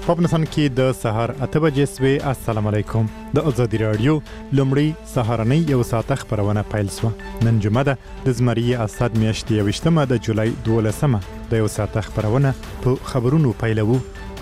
په افغانستان کې د سهار 8 بجې سوي. السلام علیکم. د ازادي رادیو لومړی سهارنۍ یو ساعت خبرونه پیل سو. نن جمعه ده د زمری اسد میاشتې 28 د جولای 12 د یو ساعت خبرونه په خبرونو پیلوو.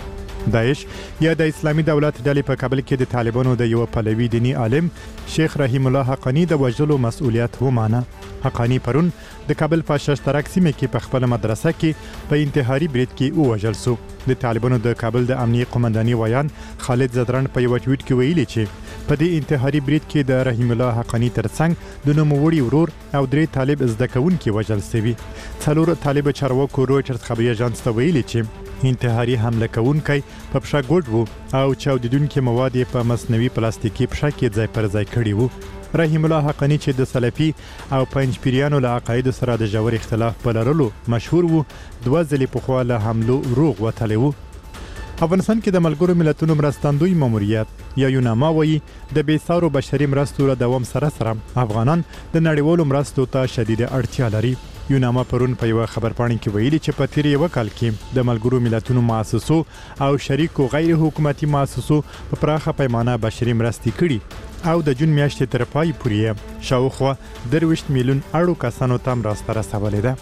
داعش یا د اسلامي دولت ډلې په کابل کې د طالبانو د یو پلوي دینی عالم شیخ رحیم الله حقانی د وژلو مسؤلیت ومانه. حقانی پرون د کابل په ششترک سیمه کې په خپل مدرسه کې په انتحاري برید کې وژل شو. د طالبانو د کابل د امنیه قومنداني ویان خالد زدران په یو ټویټ کې ویلي چې په دې انتحاري برید کې د رحیم الله حقانی ترڅنګ د نوموړي ورور او درې طالب زده کوونکي وژل شوي. څلور طالب چارواکو رويټرز خبري اژانس ته ویلي چې انتحاري حمله کوونکی په پښه ګوډ وو او چاودیدونکي مواد په مصنوعي پلاستیکي پښه کې ځای پر ځای کړي وو. رحیم الله حقانی چې د سلفي او پنځپیریانو له عقاید سره د جوړ اختلاف په لرلو مشهور وو، دوه ځلې په خوا له حملو روغ وتلی وو. افغانستان کې د ملګرو ملتونو مرستندوی ماموریت یا یوناما وایي د بیسارو بشري مرستو له دوام سره افغانان د نړیوالو مرستو ته شدید اړتیا لري. یوناما پرون په یو خبرپاڼه کې ویلي چې په تیر یو کال کې د ملګرو ملتونو مؤسسو او شریکو غیر حکومتي مؤسسو په پراخه پیمانه بشري مرستې کړي او د جون میاشتې تر پای پورې شاوخوا 23 میلیون اړو کسانو ته مرسته رسولې ده.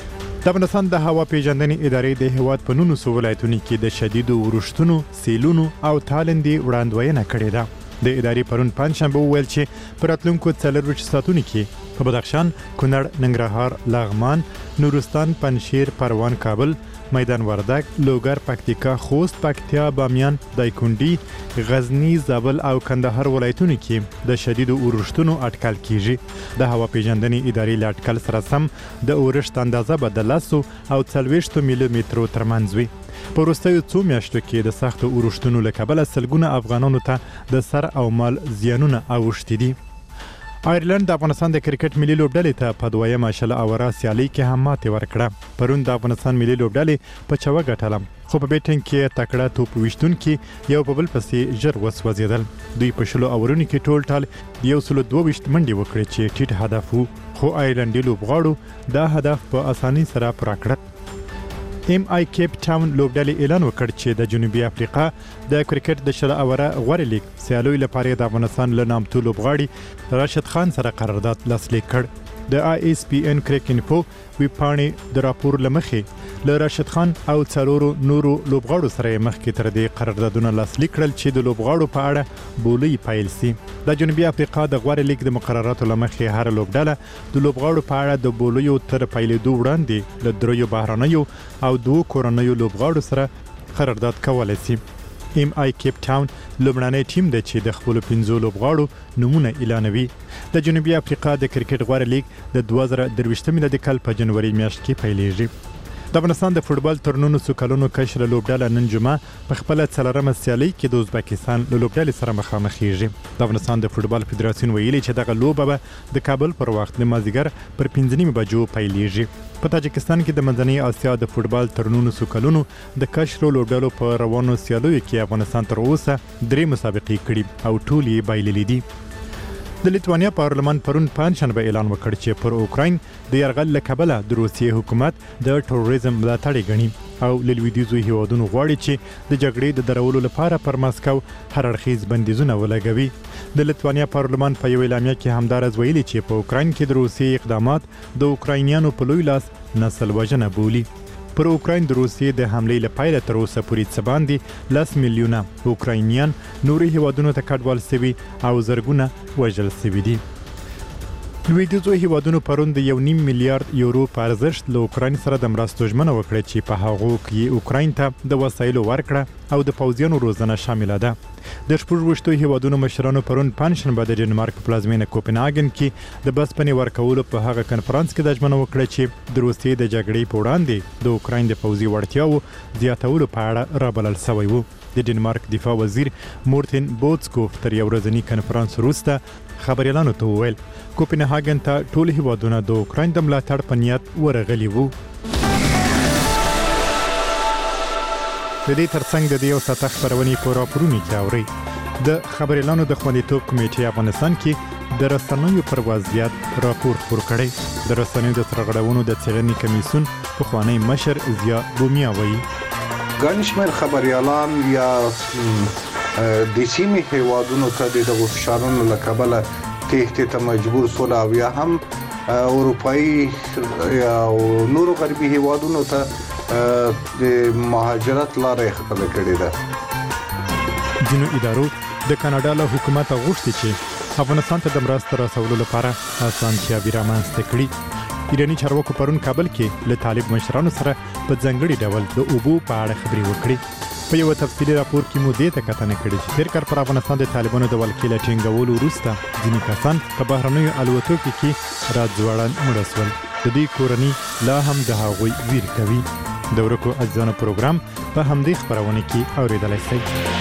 د افغانستان د هوا پیژندنې ادارې د هیواد په 19 ولایتونو کې د شدیدو ورښتونو، سیلونو او تالندې وړاندوینه کړې ده. د ادارې پرون پنځشنبه وویل چې په راتلونکو 4 ساعتونو کې په بدخشان، کونړ، ننګرهار، لغمان، نورستان، پنجشیر، پروان، کابل، میدان وردګ، لوګر، پکتیکا، خوست، پکتیا، بامیان، دایکنډي، غزنی، زابل او کندهار ولایتونو کې د شدیدو اورښتونو اټکل کیږي. د هوا پیژندنې ادارې له اټکل سره سم د اورښت اندازه به د 10 او 40 ملي مترو ترمنځ وي. په وروستیو څو میاشتو کې د سختو اورښتونو له کبله سلګونه افغانانو ته د سر او مال زیانونه اوښتي دي. آیرلند د افغانستان د کرکټ ملي لوبډلې ته په دویمه شل اوره سیالي کې هم ماتې ورکړه. پرون د افغانستان ملي لوبډلې په چوه ګټله، خو په بیټینګ کې تکړه توپ ویشتونکي یو په بل پسې ژر وسوځېدل. دوی په شلو اورونو کې ټول ټال 122 منډې وکړې چې ټیټ هدف وو، خو آیرلندي لوبغاړو دا هدف په اسانۍ سره پوره کړ. MI کیپ ټاون لوبډلې اعلان وکړ چې د جنوبي افریقا د کرکټ د شل اوره غوړ لیګ سیالوي لپاره د افغانستان له نامتو لوبغاړي راشد خان سره قرارداد لاسلیک کړ. د ISPN کرک انفو ویبپاڼې د راپور لمخې له راشد خان او څلورو نورو لوبغاړو سره مخکې تر دې قراردادونه لاسلیک کړل چې د لوبغاړو په اړه بولي پیل سي. د جنوبي افریقا د غوړ لیګ د مقرراتو لمخې هر لوبډله د لوبغاړو په اړه د بولیو تر پیلېدو وړاندې له دریو بهرنیو او 2 کورنیو لوبغاړو سره قرارداد کولی سي. MI کیپ ټاون لومړنی ټیم دی چې د خپل 15 لوبغاړو نمونه اعلانوي. د جنوبي افریقا د کرکټ غوړ لیګ د 2023 میلادي کال په جنوري میاشت کې پیلېږي. د افغانستان د فوټبال تر 19 کلونو کشر لوبډله نن جمعه په خپل څلورمه سیالي کې د ازبکستان له لوبډلې سره مخامخ کیږي. د افغانستان د فوټبال فدراسیون ویلي چې دغه لوبه به د کابل پر وخت د مازیګر پر 5:30 بجو پیلېږي. په تاجکستان کې د منځنۍ اسیا د فوټبال تر 19 کلونو د کشر لوبډلو په روانو سیالیو کې افغانستان تر اوسه 3 مسابقې کړي او ټول یې بایللې دي. د لیتوانیا پارلمان پرون پنځشنبه اعلان وکړ چې پر اوکراین د یرغل له کبله د روسیې حکومت د ټروریزم ملاتړ غني او لویدیځو هیوادونو غواړي چې د جګړې د درولو لپاره پر ماسکو هر اړخیز بندیزونه ولګوي. د لیتوانیا پارلمان په یو اعلامیه کې همدارز ویلي چې په اوکراین کې د روسیې اقدامات د اوکراینیانو په لوی لاس نسل وژنه بولي. پر اوکراین د روسیې د حملې لپاره تر اوسه پورې څه باندې 10 میلیونه اوکراینیان نوري هیوادونو ته کډوال شوي او زرګونه وژل شوي دي. لویدیځو هیوادونو پرون د 1.5 میلیارډ یورو په ارزښت له اوکراین سره د مرستو ژمنه وکړه چې په هغو کې اوکراین ته د وسایلو ورکړه او د پوځیانو روزنه شامله ده. د 26 هیوادونو مشرانو پرون پنځشنبه د ډنمارک په پلازمینه کوپنهاګن کې د بسپنې ورکولو په هغه کنفرانس کې د ژمنه وکړه چې د روسیې د جګړې په وړاندې د اوکراین د پوځي وړتیاو زیاتولو په اړه رابلل شوی وو. د ډنمارک دفاع وزیر مورتن بوتسکوف تر یو ورځنی کنفرانس وروسته خبريالانو ته وویل کوپنهاګن ته ټول هیوادونه د اوکراین د ملاتړ په نیت ورغلي وو. د دې ترڅنګ د یو ساعت خبرونې په راپورونو کې اوري. د خبريالانو د خوندیتوب کمیټې افغانستان کې د رسنیو پر وضعیت راپور خپور کړی. د رسنیو د سرغړونو د څېړنې کمیسیون پخوانی مشر ضیا بومیا وایي ګڼ شمېر خبريالان یا د سیمې هیوادونو ته دغه فشارونو له کبله تېښتې ته مجبور شول او یا هم اروپایي یا نورو غربي هیوادونو ته د مهاجرت لارې خپله کړې ده. ځینو ادارو د کاناډا له حکومت غوښتي چې افغانستان ته د مرستو رسولو لپاره اسانتیاوې رامنځته کړي. ایراني چارواکو پرون کابل کې له طالب مشرانو سره په ځانګړي ډول د اوبو په اړه خبرې وکړې. په یو تفصیلي راپور کې مو دې ته کتنه کړې چې تیر کال پر افغانستان د طالبانو د ولکې له ټینګولو وروسته ځینې کسان په بهرنیو الوتکو کې راځوړن مړه شول. د دې کورنۍ لا هم د هغوی ویر کوي. د ورکو اجزانو پروګرام په همدې خبرونه کې اورېدلی شئ.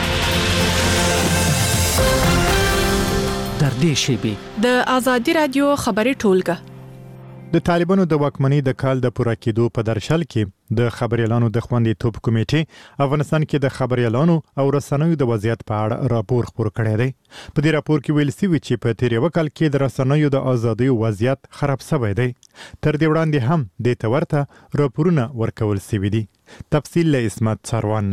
در دې شیبې د آزادي رادیو خبري ټولګه د طالبانو د واکمنۍ د کال د پوره کېدو په درشل کې د خبريالانو د خوندیتوب کمیټې افغانستان کې د خبريالانو او رسنیو د وضعیت په اړه راپور خپور کړی دی. په دې راپور کې ویل شوی چې په تیر یو کال کې د رسنیو د ازادۍ وضعیت خراب شوی دی. تر دې وړاندې هم د تورته راپورونه ورکول شوی دي. تفصیل له اسمت سروان.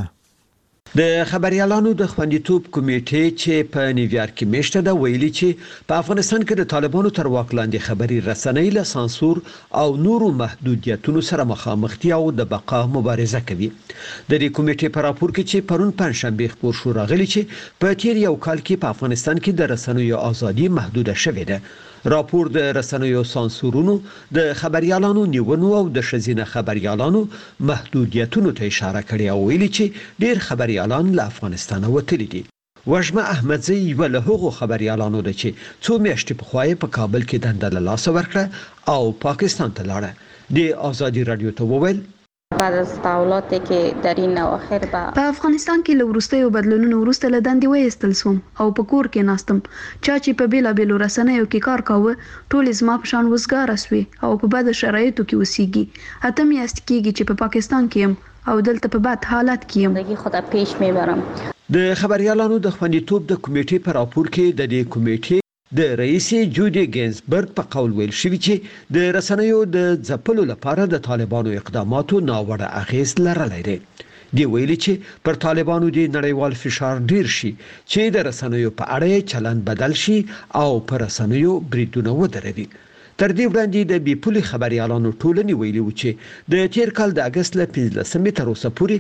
د خبريالانو د خوندیتوب کمیټې چې په نیویارک کې میشته ده ویلي چې په افغانستان کې د طالبانو تر واک لاندې خبري رسنۍ له سانسور او نورو محدودیتونو سره مخامخ دي او د بقا مبارزه کوي. د دې کمیټې په راپور کې چې پرون پنځشنبه خبر شو راغلي چې په تیر یو کال کې په افغانستان کې د رسنیو ازادي محدوده شوې ده. راپور د رسنیو سانسورونو د خبريالانو نیونو او د شزینه خبريالانو محدودیتونو ته اشاره کړې او ویلي چې ډېر خبريالان له افغانستان وتلي دي. وژمه احمدزی یو له هغو خبريالانو ده چې څو میاشتې پخوا په کابل کې دنده له لاسه ورکړه او پاکستان ته لاړه. د آزادي رادیو ته وویل بعد از تحولاتی که در این اواخر په افغانستان کې له وروستیو بدلونونو وروسته له دندې وایستل شوم او په کور کې ناستم. چا چې په بیلابیلو رسنیو کې کار کاوه ټول زما په شان وزګاره سوي او په بد شرایطو کې اوسېږي. اته میاشتې کېږي چې په پاکستان کې یم او دلته په بد حالت کې یم. خود پیش میبرم. د خبريالانو د خوندیتوب د کمیټې په راپور کې د دې کمیټې د رئیس جودي گینزبرګ په قول ویل شوی چې د رسنیو د ځپلو لپاره د طالبانو اقداماتو ناوړه اغیز لرلی دی. دی ویلي چې پر طالبانو د نړیوال فشار ډیر شي چې د رسنیو په اړه چلند بدل شي او پر رسنیو بریدونه ودروي. تر دې وړاندې د بیپولي خبريالانو ټولنې ویلي و چې د تیر کال د اگست له 15 تر اوسه پورې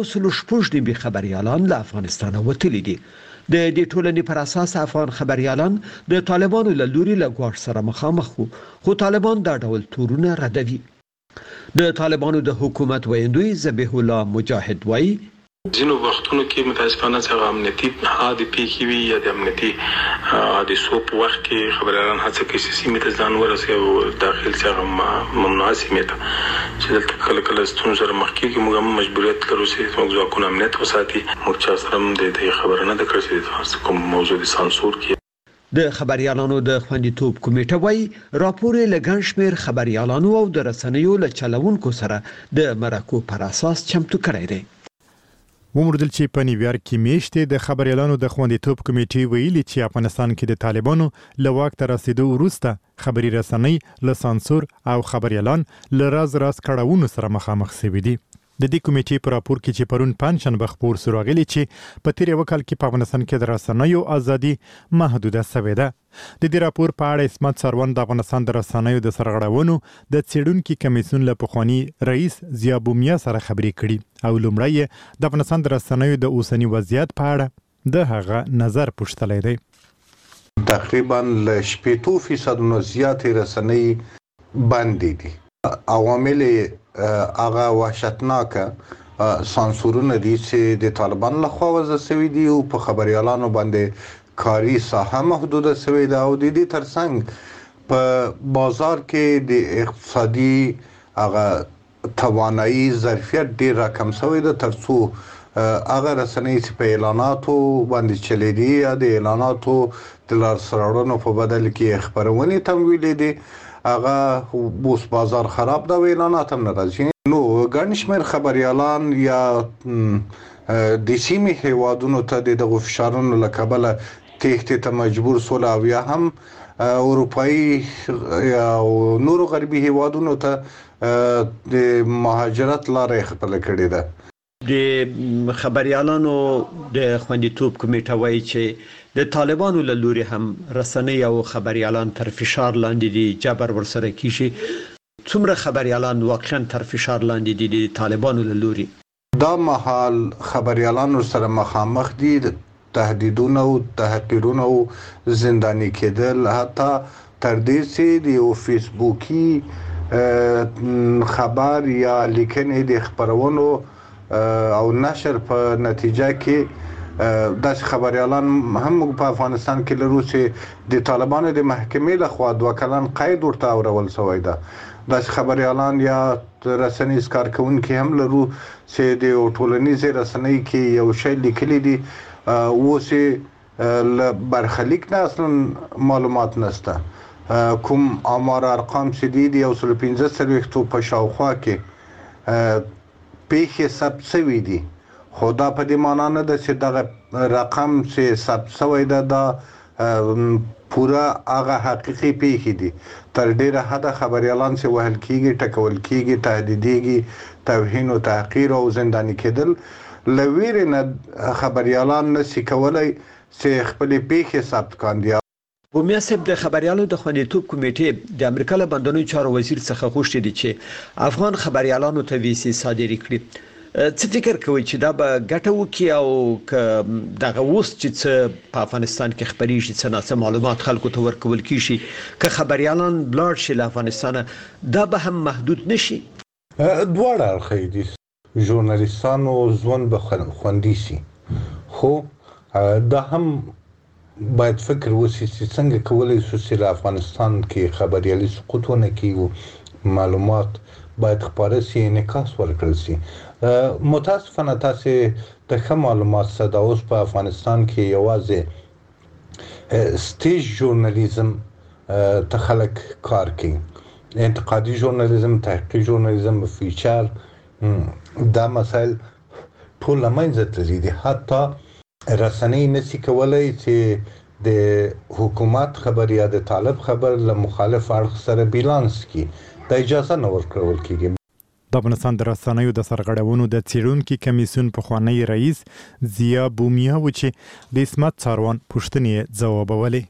116 خبريالان له افغانستان وتلي دي. د دې ټولنې پر اساس افغان خبريالان د طالبانو له لوري له ګواښ سره مخامخ وو، خو طالبان دا ډول تورونه ردوي. د طالبانو د حکومت ویندوی ذبیح الله مجاهد وایي ځینو وختونو کې متاسفانه څنګه امنیتي حادثې وي یا د امنیتي حادثو په وخت کې خبريالان هڅه کوي چې سیمې ته ځان ورسوي او داخل څنګه ممنوع سیمې ته چې دلته کله کله ستونزې سره مخ کېږي. موږ هم مجبوریت لرو چې موږ ځواکونه امنیت وساتي. موږ چا سره هم د خبره نه ده کړې چې کوم موضوع د سانسور کې د خبريالانو د خوندیتوب کمیټه وایي راپور له ګڼ شمېر خبريالانو او د رسنیو له چلوونکو سره د مرکو پر اساس چمتو کړی دی. ومردل چې په نیویارک کې میشته د خبريالانو د خوندیتوب کمیټې ویلي چې افغانستان کې د طالبانو له واک ته رسیدو وروسته خبري رسنۍ له سانسور او خبريالان له راز کړهونو سره مخامخ شوي دي. د دې کمیټې په راپور کې چې پرون پنځشنبه خبر شو راغلی چې په تیر یو کال کې په افغانستان کې د رسنیو ازادي محدوده شوې ده. د دې راپور په اړه اسمت سروان د افغانستان د رسنیو د سرغړونو د څېړونکو کمیسیون له پخوانی رئیس ضیا بومیا سره خبرې کړي او لومړی د افغانستان د رسنیو د اوسنی وضعیت په اړه د هغه نظر پوښتلی دی. تقریبا له 80% زیاتې رسنۍ باندې دي. عوامل هغه وحشتناک سانسورونه دي چې د طالبان لخوا وضع شوي دي او په خبريالانو باندې کاری ساحه محدوده شوې ده او د دې ترڅنګ په بازار کې د اقتصادي هغه توانایي ظرفیت ډیر راکم شوی ده ترڅو هغه رسنۍ چې په اعلاناتو باندې چلې دي یا د اعلاناتو د لاسوړنو په بدل کې خبرونه تمویل دي هغه بوس بازار خراب ده و اعلانات هم نه راځي. نو ګڼ شمېر خبريالان یا د سیمې هیوادونو ته دغه فشارونو له کبله تېښتې ته مجبور شول او یا هم اروپایي یا نورو غربي هیوادونو ته د مهاجرت لارې خپله کړې ده. د خبريالانو د خوندیتوب کمیټه وایي چې د طالبانو له لوري هم رسنۍ او خبريالان تر فشار لاندې دي، جبر ورسره کیږي. څومره خبريالان واقعا تر فشار لاندې دي د طالبانو له لوري؟ دا مهال خبريالان سره مخامخ دي، تهدیدونه او تحقیرونه او زنداني کېدل، حتی تر دې چې د فیسبوکي خبر یا لیکنې د خبرونو او نشر په نتیجه کې داس خبريالان هم په افغانستان کې لرو چې د طالبانو د محکمې لخوا 2 کلن قید ورته اورول شوی ده. داس خبريالان یا رسنیز کارکونکي هم لرو چې د ټولنیزې رسنۍ کې یو شی لیکلي دي و چې برخلیک نه اصلا معلومات نشته. کوم آمار ارقام شدید یا 15 په شاوخوا کې پیښې ثبت شوي دي، خو دا په دې معنا نه ده چې دغه رقم چې ثبت شوی ده دا پوره هغه حقیقي پیښې دي. تر ډیره حده خبريالان چې وهل کیږي، ټکول کیږي، تهدیدېږي، توهین او تحقیر او زنداني کېدل، لویره نه خبريالان نشي کولای چې خپل پیښې ثبت کاندي. بومیا صاحب، د خبريالو د خوندیتوب کمیټې د امریکا له بندونو چارو وزیر څخه غوښتي دي چې افغان خبريالانو ته ویزې صادرې کړي. څه فکر کوي چې دا به ګټه وکړي او دغه اوس چې په افغانستان کې خبريږي څه ناسم معلومات خلکو ته ورکول کیږي، که خبريالان بلار شي له افغانستان، دا به هم محدود نشي؟ دواړه اړخې دي، ژورنالیستانو ژوند به خوندي شي، خو دا هم باید فکر وشي چې څنګه کولای شو چې افغانستان کې خبريالي سقوطونه کیږي، معلومات باید خبره شي، انعکاس ورکړل شي. متاسفانه تاسو د ښه معلومات سره اوس په افغانستان کې یوازې سټیج ژورنالیزم ته خلک کار کوي، انتقادي ژورنالیزم، تحقیقي ژورنالیزم، فیچر، دا مسایل ټول لمنځه تللي دي. حتی رسنۍ نشي کولای چې د حکومت خبر یا د طالب خبر له مخالف اړخ سره بیلانس کی، د اجازه نه ورکول کیږي. د افغانستان د رسنیو د سرغړونو د څېړونکو کمیسیون پخوانی رئیس ضیا بومیا و چې د اسمت څاروان پوښتنې ځوابولې.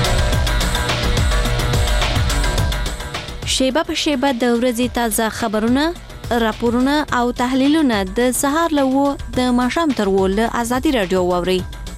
شیبه په شیبه د ورځې تازه خبرونه، راپورونه او تحلیلونه د سهار له 9 د ماښام تر 10 له ازادي رادیو واوري.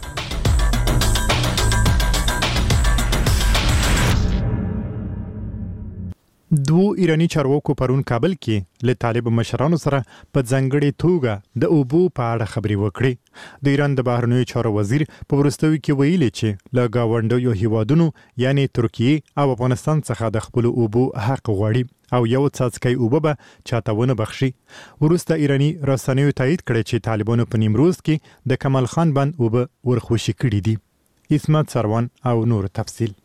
دو ایرانی چارواکو پرون کابل کې له طالب مشرانو سره په ځنګړې توګه د اوبو په اړه خبرې وکړې. د ایران د بهرنیو چارو وزیر په وروستیو کې ویلي چې له گاونډیو هیوادونو یعنی ترکیه او افغانستان څخه د خپل اوبو حق غواړي او یو څاڅکی اوبه به چاته ونه بخشي. وروسته ایرانی رسنیو تایید کړی چې طالبانو په نیمروز کې د کمال خان بند اوبه ورخوشي کړي دي. اسمت څاروان او نور تفصیل.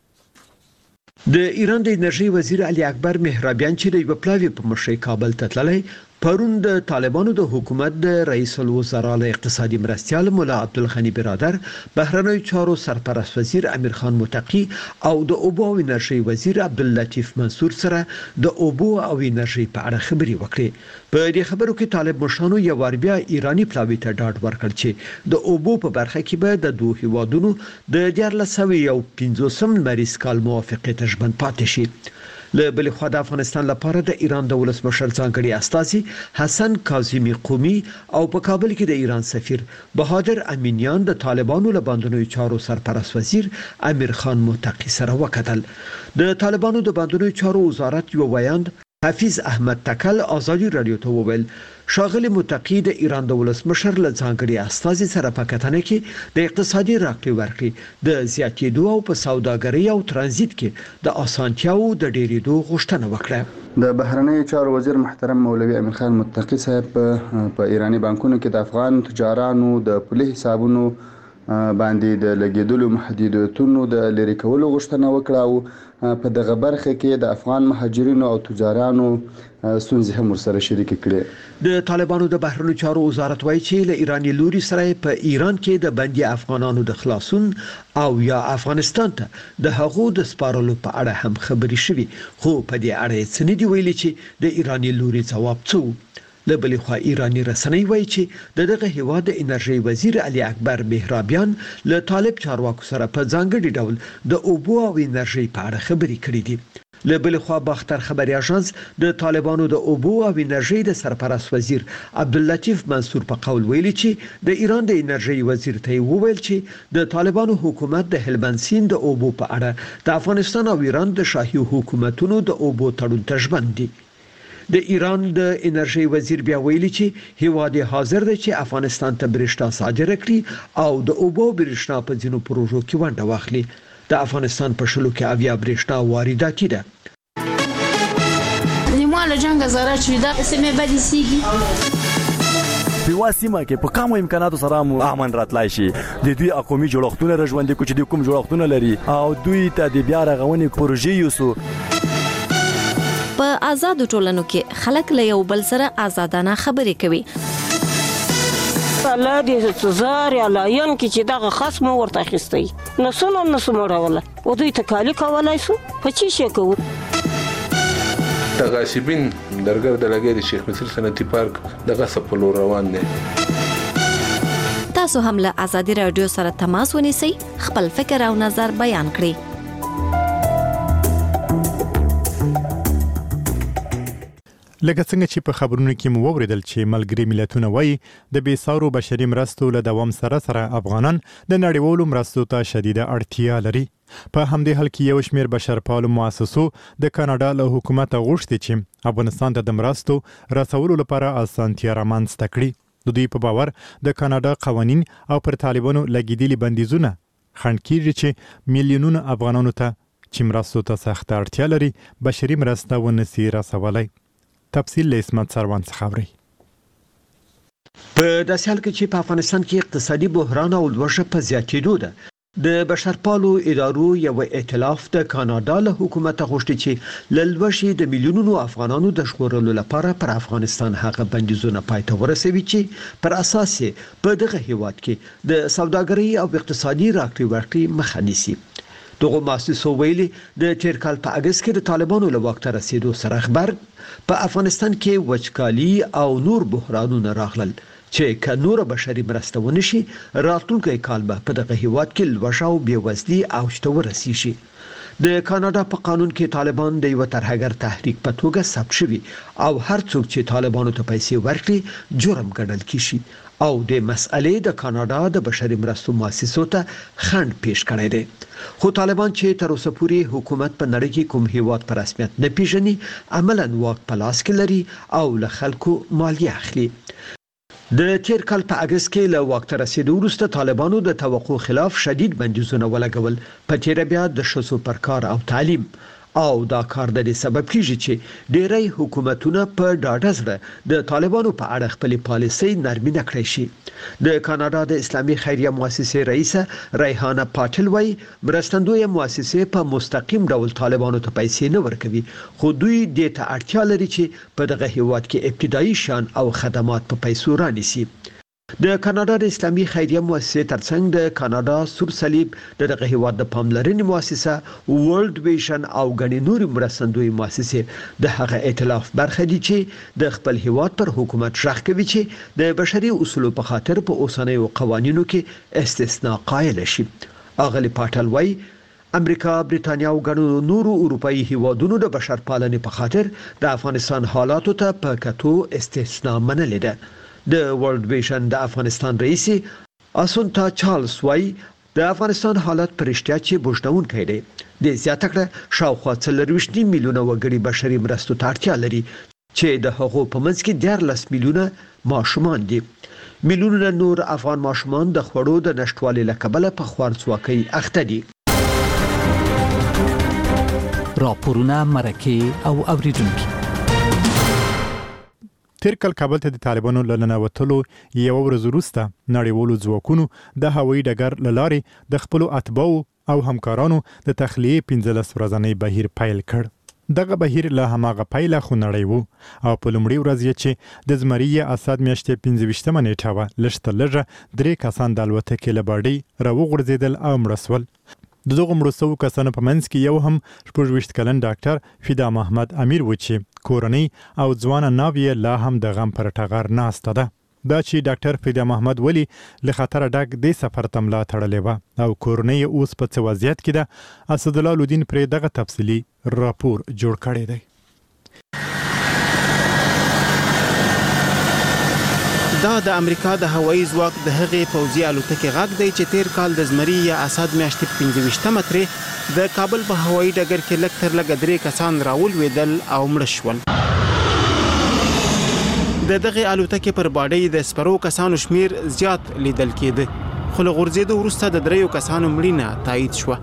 د ایران د انرژي وزیر علي اکبر مهرابیان چې د یو پلاوی په مشرۍ کابل ته تللی، پرون د طالبانو د حکومت د رئیس الوزرا له اقتصادي مرستیال مولا عبدالغنی برادر، بهرنیو چارو سرپرست وزیر امیر خان متقی او د اوبو او انرژي وزیر عبداللطیف منصور سره د اوبو او انرژي په اړه خبرې وکړې. په دې خبرو کې طالب مشرانو یو ور بیا ایرانی پلاوی ته ډاډ ورکړ چې د اوبو په برخه کې به د دوه هیوادونو د 1950 مریض کال موافقه ته ژوند پاتې شي. له بل خوا د افغانستان لپاره د ایران د ولسمشر ځانګړي استازي حسن کاظمی قومي او په کابل کې د ایران سفیر بهادر امینیان د طالبانو له بندونو چارو سرپرست وزیر امیر خان متقی سره وکتل. د طالبانو د بندونو چارو وزارت یو ویاند حفیظ احمد تکل ازادي رادیو ته وویل ښاغلي متقی د ایران د ولسمشر له ځانګړي استازي سره په کتنه کې د اقتصادي راکړې ورکړې د زیاتېدو او په سوداګرۍ او ترانزیت کې د اسانتیاو د ډېرېدو غوښتنه وکړه. د بهرنیو چارو وزیر محترم مولوي امیر خان متقی صاحب په ایرانی بانکونو کې د افغان تجارانو د پولي حسابونو باندې د لګیدلو محدودیتونو د لری کولو غوښتنه وکړه او په دغه برخه کې د افغان مهاجرینو او تجارانو ستونزې هم ورسره شریک کړي. د طالبانو د بهرنیو چارو وزارت وایي چې له ایرانی لوري سره په ایران کې د بندي افغانانو د خلاصون او یا افغانستان ته د هغو د سپارلو په اړه هم خبري شوي، خو په دې اړه څه نه دی ویلي چې د ایرانی لوري ځواب څه. له بلې خوا ایرانی رسنۍ وایي چې دغه هیواد د انرژي وزیر علي اکبر مهرابیان له طالب چارواکو سره په ځانګړي ډول د اوبو او انرژي په اړه خبرې کړې دي. له بلې خوا باختر خبري اژانس د طالبانو د اوبو او انرژي د سرپرست وزیر عبداللطیف منصور په قول ویلي چې د ایران د انرژي وزیر ته وویل چې د طالبانو حکومت د هلمند سیند د اوبو په اړه د افغانستان او ایران د شاهي حکومتونو د اوبو تړون ته ژمن دي. د ایران د انرژي وزیر بیا ویلي چې هیواد حاضر دی چې افغانستان ته برېښنا صادره کړي او د اوبو برېښنا په ځینو پروژو کې ونډه واخلي. د افغانستان په شلو کې اویا برېښنا وارداتي ده. نیمه جنگ زره چې دا سیمه بدی سیږي په واسمه کې په کومو امکاناتو سره امن راتلای شي. د دوی قومي جوړښتونه رژوندې کوي چې د کوم جوړښتونه لري او دوی ته د بیا رغونې پروژې یوسو. په آزاد ټولنو کې خلک له یو بل سره آزادانه خبرې کوي. الله دې زار یا لاین کې چې دغه خصم ورته اخیستی نسونه مړوله او دوی ته کالی کولای سو په چی شي کوو. د غاصبین درګر د لګي د شیخ مصر صنعتي پارک دغه سپلو روان دي. تاسو هم له آزادي رادیو سره تماس ونیسئ، خپل فکر او نظر بیان کړئ. لکه څنګه چې په خبرونو کې مو ووریدل چې ملګری ملتونه وایي د بیسارو بشري مرستو له دوام سره افغانان د نړیوالو مرستو ته شدیده اړتیا لري. په همدې حال کې یو شمېر بشرپالو مؤسسو د کاناډا له حکومت غوښتي چې افغانستان ته د مرستو رسولو لپاره اسانتیا رامنځته کړي. د دوی په باور د کاناډا قوانین او پر طالبانو لګیدلي بندیزونه خنډ کیږي چې میلیونونه افغانانو ته چې مرستو ته سخت اړتیا لري بشري مرسته ونسي رسولای. تفصیل له اسمت سروان څخه اوري. په داسې حال کې چې په افغانستان کې اقتصادي بحران او لوږه په زیاتېدو ده، د بشرپالو ادارو یو ائتلاف د کاناډا له حکومت غوښتي چې له لوږې د میلیونونو افغانانو د ژغورلو لپاره پر افغانستان هغه بندیزونه پای ته ورسوي چې پر اساس په دغه هیواد کې د سوداګرۍ او اقتصادي راکړې ورکړې مخه نیسي. دغه مؤسسو ویلي د تیر کال په اگست کې د طالبانو له واک ته رسیدو سره خبر په افغانستان کې وچکالي او نور بحرانونه راغلل چې که نور بشري مرسته ونشي راتلونکي کال به په دغه هیواد کې لوږه او بېوزلي اوج ته ورسیږي. د کاناډا په قانون کې طالبان د یو ترهګر تحریک په توګه ثبت شوي او هر څوک چې طالبانو ته پیسې ورکړي جرم ګڼل کیږي او د مسئلې د کاناډا د بشري مرستو مؤسسو ته خنډ پیش کړی دی. خو طالبان چې تر اوسه پورې حکومت په نړۍ کې کوم هیواد په رسمیت نه پیژني عملاً واک په لاس کې لري او له خلکو مالیه اخلي. د تیر کال په اگست کې له واک ته رسیدو وروسته طالبانو د توقع خلاف شدید بندیزونه ولګول، په تیر بیا د ښځو پر کار او تعلیم، او دا کار د دې سبب کیږي چې ډېری حکومتونه په ډاډه زړه د طالبانو په اړه خپل پالیسۍ نرمي نه کړی شي. د کاناډا د اسلامي خیریه مؤسسې رئیسه ریحانه پاتل وایي مرستندویه مؤسسې په مستقیم ډول طالبانو ته پیسې نه ورکوي، خو دوی دې ته اړتیا لري چې په دغه هیواد کې ابتدایي شیان او خدمات په پیسو رانیسي. د کاناډا د اسلامي خیریه مؤسسې ترڅنګ د کاناډا سور صلیب دغه هیواد د پاملرنې مؤسسه ورلد ویژن او غني نور مرستندوی مؤسسې د هغه ائتلاف برخه دي چې د خپل هیواد پر حکومت ژغ کوي چې د بشري اصولو په خاطر په اوسنیو قوانینو کې استثناء قایل شي. اغلی پاتل وای امریکا، بریتانیا او غنو نورو اروپאי هیوادونو د بشرپالنې په خاطر د افغانستان حالاتو ته په کتو استثناء منلې ده. د ورلد ویژن د افغانستان رئیس اسونتا چارلز وای د افغانستان حالت پرشتیا چې بوجنون کړي د زیاته کړه شاوخوا 40 میلیونه وګړي بشري مرستو ته اړتیا لري چې د هغو په منځ کې 14 میلیونه ماشومان دي. میلیونه نور افغان ماشومان د خوړو د نشټوالي له کبله په خوارځواکۍ اخته دي. راپورونه مرکه او اوریدونکو تیر کال کابل ته د طالبانو له ننوتلو یو ورځ وروسته نړیوالو ځواکونو د هوایي ډګر له لارې د خپلو اتباعو او همکارانو د تخلیې 15 ورځنی بهیر پیل کړ. دغه بهیر له هماغه پیله خو نړۍ وو او په لومړي ورځ یې چې د زمري اسد میاشتې 15 نیټه وه لږ تر لږه 3 کسان د الوتکې له باډۍ راوغورځېدل او مړه سول. د دغه مړو شوو کسانو په منځ کې یو هم 28 کلن ډاکټر فدا محمد امیر و چې کورنۍ او ځوانه ناویه لا هم د غم پر ټغر ناسته ده. دا چې ډاکټر فدا محمد ولی له خطر ډک د سفر تملا تړلې و او کورنۍ اوس په څه وضعیت کې ده. اسدالله لودین پر دغه تفصیلی راپور جوړ کړی دی. دا د امریکا د هوایي ځواک د هغې پوځي الوتکې غږ دی چې تیر کال د زمري یا اسد میاشتې 15 مترې د کابل په هوایي ډګر کې لږ تر لږه 3 کسان راولوېدل او مړه شول. د دغه الوتکې پر باډۍ د سپرو کسانو شمیر زیات لیدل کېده، خو له غورځېدو وروسته د 3 کسانو مړینه تایید شوه.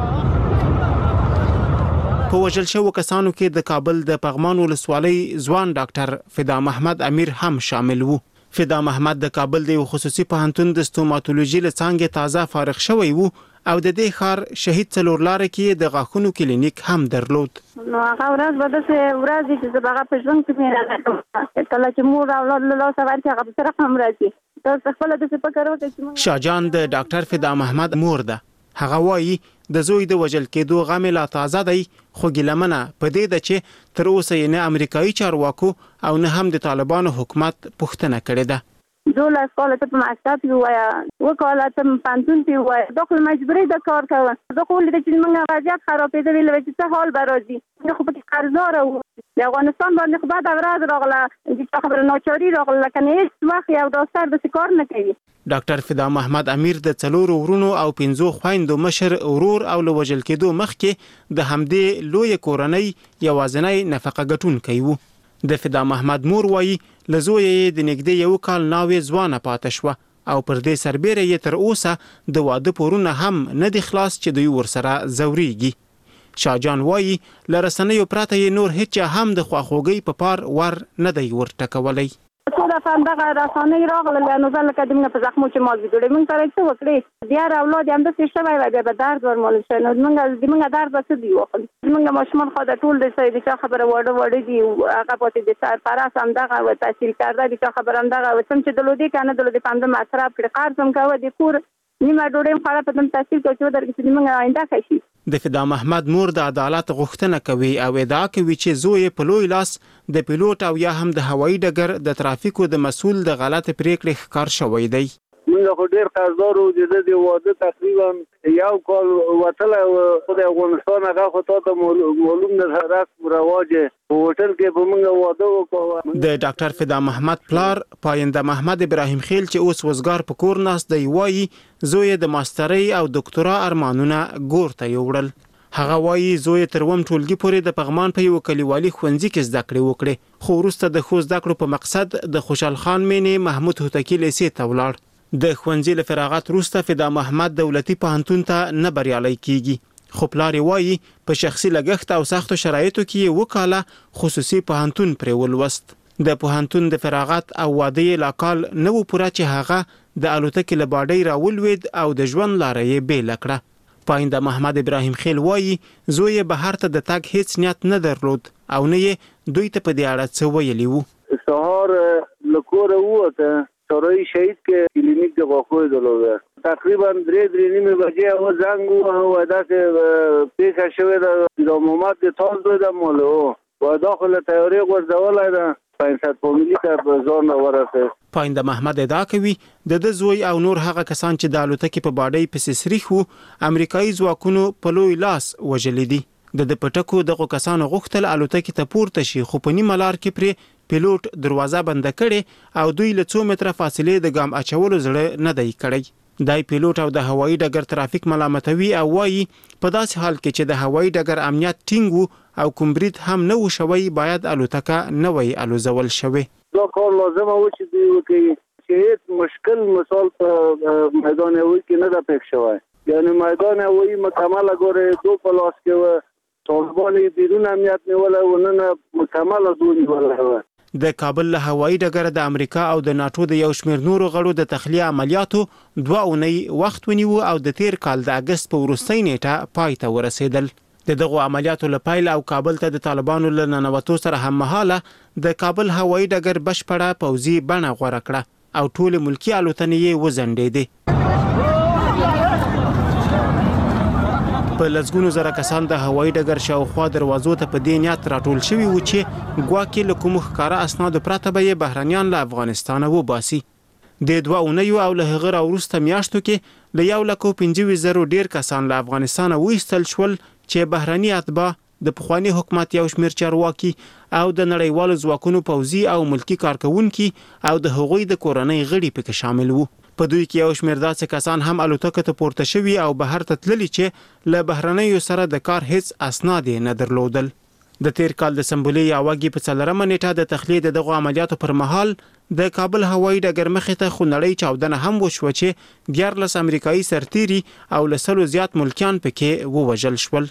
په وژل شوو کسانو کې د کابل د پغمان ولسوالۍ ځوان ډاکټر فدا محمد امیر هم شامل و. فدا محمد د کابل د خصوصي پوهنتون د ستوماتولوژي له څانګې تازه فارغ شوی و او د دې ښار شهید څلورلارې کې د غاښونو کلینیک هم درلود. نو هغه ورځ به داسې ورځ چې زه به هغه په ژوند کې مې راغلم، کله چې مور او اولاد له لاسه ورکړي هغه به سره هم راځي. تاسو خپله داسې فکر وکړئ چې شاهجان د ډاکټر فدا محمد مور ده. هغه وایي د زوی د وژل کېدو غم لا تازه دی، خو ګیلمنه په دې ده چې تر اوسه یې نه امریکایي چارواکو او نه هم د طالبانو حکومت پوښتنه کړې ده. 12 کاله ته په مکتب کې وای، 2 کاله ته په پانتون کې وای، داخل مجبوري د کار کوه. زه خو ولې چې موږ وضعیت خرابېدل ویل چې څه حال به راځي. زه خو پکې قرضدار وم، د افغانستان باندې خو بعد ورځ راغله چې خبره ناچاري راغله، لکه نه هیڅ وخت یو داستر د کار نه کوي. ډاکټر فدا محمد امیر د 4 ورونو او 5 خويندو مشر ورور او له وژل کېدو مخکې د همدې لوی کورنۍ یوازینی نفقه ګټونکی و. د فدا محمد مور وایي له زوی یې د نږدې 1 کال ناوې ځوانه پاتې شوه او پر دې سربیره یې تر اوسه د واده پورونه هم نه دي خلاص چې دوی ورسره زوريږي. شاهجان وایي له رسنیو پرته یې نور هیڅ هم د خواخوږۍ په پار ور نه دی ورټکولی. ټول افغانګه رسانې راغله نو ځکه د موږ په زخمو چې مال جوړې موږ سره څه وکړي، بیا اولاد هم د څه شوی وای به درد ورمول شي. نو موږ درد څه دی وخل موږ ماشومان خو د ټول د سید چې خبره وړه دي هغه پاتې د سر پراس هم دغه و تحصیل کرده دي چې خبره هم دغه وسم چې د لودي کنه د لودي پاند مصرف کړ قرض هم کاوه د کور نیمه ډوډۍ خړه په دم تحصیل کوي چې درګ چې موږ آینده کشي. د فدا محمد مور د عدالت غوښتنه کوي او ادعا کوي چې زوی په لوی لاس د پیلوټ او یا هم د هوایي ډګر د ترافیکو د مسول د غلط پریکړې ښکار شوی دی. موږ خو ډیر قرضدار وو چې د واده تقریبا 1 کال وتل او د افغانستان هغه خو ته معلوم نه راځي رواجه هوټل کې په موږ واده وکړو. د ډاکټر فدا محمد پلار پاینده محمد ابراهیم خیل چې اوس وزګار په کور ناست دی وایي زوی د ماسترۍ او ډاکټرا ارمانونه ګور ته یوړل. هغه وایي زوی تر وم ټولګي پورې د پغمان په یو کلیوالي ښوونځي کې زده کړې وکړې، خو وروسته د ښو زده کړو په مقصد د خوشحال خان مینې محمود هوتکی لیسې ته ولاړ. د ښوونځي له فراغت وروسته فدا محمد دولتي پوهنتون ته نه بریالی کیږي، خو پلار وایي په شخصي لګښت او سختو شرایطو کې 2 کاله خصوصي پوهنتون پرې ولوست. د پوهنتون د فراغت او واده لا کال نه و پوره چې هغه د الوتکې له باډۍ راولوید او د ژوند لاره یې بیل کړه. پاینده محمد ابراهیم خیل وایي زوی بهر ته د تګ هیڅ نیت نه درلود او نه یې دوی ته په دې اړه څه ویلي وو. سهار لکور وته سوري شهید کې کلینیک د غوښوي دلوه تقریبا 3:30 بجې او زنګ او داسې پیښه شوې ده د محمد تاسو د مولو و داخله تیاری ورزولای ده 500 ملي ته ځون ورسه. پاینده محمد ادعا کوي د زوی او نور هغه کسان چې د الوتکې په باډۍ پسې سریخ وو امریکایي ځواکونو په لوی لاس وژلي دي. د پټکو دغه کسانو غوښتل الوتکې ته پورته شي خو په نیمه لار کې پرې پیلوټ دروازه بند کړي او دوی له 2 متره فاصلې د ګام اچولو زړه نه دی کړی. دای پیلوټ او د هوایي ډګر ترافیک ملامتوي او وایي په داسې حال کې چې د هوایي ډګر امنیت ټینګ وو او کوم برید هم نه و شوی باید الوتکه نه وای الوزول شوی. دا کار لازم و چې دوی وکړي چې مشکل مثال په میدان هوایی کې نه ده پېښ شوی، یعنی میدان هوایی مکمل ګوره 2 پلاس کې و طالبان بیرون امنیت نیول او نه مکمل دوی نیول. د کابل له هوایي ډګر د امریکا او د ناتو د یو شمېر نورو غړو د تخلیه عملیاتو 2 اونۍ وخت ونیو او د تیر کال د اگست په وروستۍ نیټه پای ته ورسېدل. د دغو عملیاتو له پیل او کابل ته د طالبانو له ننوتو سره هم مهاله د کابل هوایي ډګر بشپړه پوځي بڼه غوره کړه او ټول ملکی الوتنې یې وزنډېدې. په لږونو زره کسان د هوایي ډګر شاوخوا دروازو ته په دې نیت راټول شوي وو چې ګواکې له کومو ښکاره اسنادو پرته به یې بهرنیان له افغانستانه وباسي. د 2 اونیو او له هغه راوروسته میاشتو کې له 1,25,000 ډیر کسان له افغانستانه وایستل شول چې بهرني اتباع د پخوانی حکومت یو شمېر چارواکي او د نړیوالو ځواکونو پوځي او ملکی کارکونکي او د هغوی د کورنۍ غړي پکې شامل وو. په دوی کې یو شمېر داسې کسان هم الوتکه ته پورته شوي او بهر ته تللي چې له بهرنیو سره د کار هیڅ اسناد نه درلودل. د تیر کال د سمبولې یا واګي په 4مه نیټه د تخلیه دغه عملیاتو پر مهال د کابل هوایي ډګر مخې ته خونړۍ چاودنه هم وشوه چې 14 امریکایي سرتیري او له 100 زیات ملکیان پکې ووژل شول.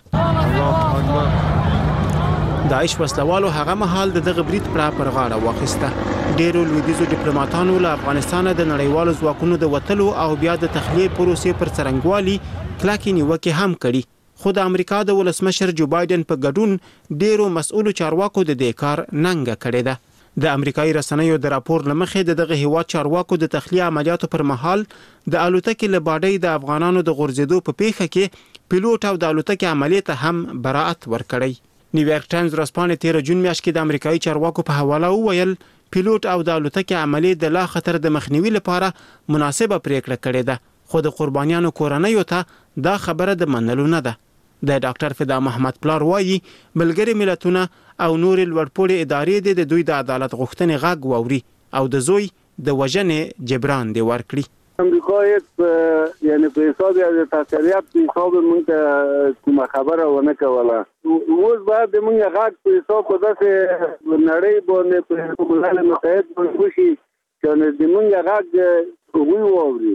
داعش وسلوالو هغه مهال دغه برید پر غاړه واخیسته. ډیرو لویدیزو ډیپلوماټانو له افغانستانه د نړیوالو ځواکونو د وتلو او بیا د تخلیه پروسې پر څرنګوالي کلکې نیوکې هم کړي. خو د امریکا د ولسمشر جو بایدن په ګډون ډیرو مسؤلو چارواکو د دې کار ننګه کړې ده. د امریکایي رسنیو د راپور لمخې دغه هیواد چارواکو د تخلیه عملیاتو پر مهال د الوتکې له باډۍ د افغانانو د غورځېدو په پیښه کې پیلوټ او د الوتکې عملیات هم براءت ورکړی. نیویارک ټایمز ورځپاڼې 13 جون میاشت کې د امریکایي چارواکو په حواله وویل پیلوټ او د الوتکې عملیات د لا خطر د مخنیوي لپاره مناسبه پریکړه کړې ده، خو د قربانیانو کورنیو ته دا خبره د منلو نه ده. د ډاکټر فدا محمد پلار وایي ملګری ملتونه او نور لوړپوړي ادارې د دوی د عدالت غوښتنې غږ واوري او د زوی د وژنې جبران دی ورکړي. امریکا یعنی په حساب یا د تاثیرات په حساب موږ کومه خبره ونه کوله. اوس بعد موږ غږ په حساب په داسې نړۍ باندې په ملل متحد باندې وشي چې د موږ غږ وی واوري.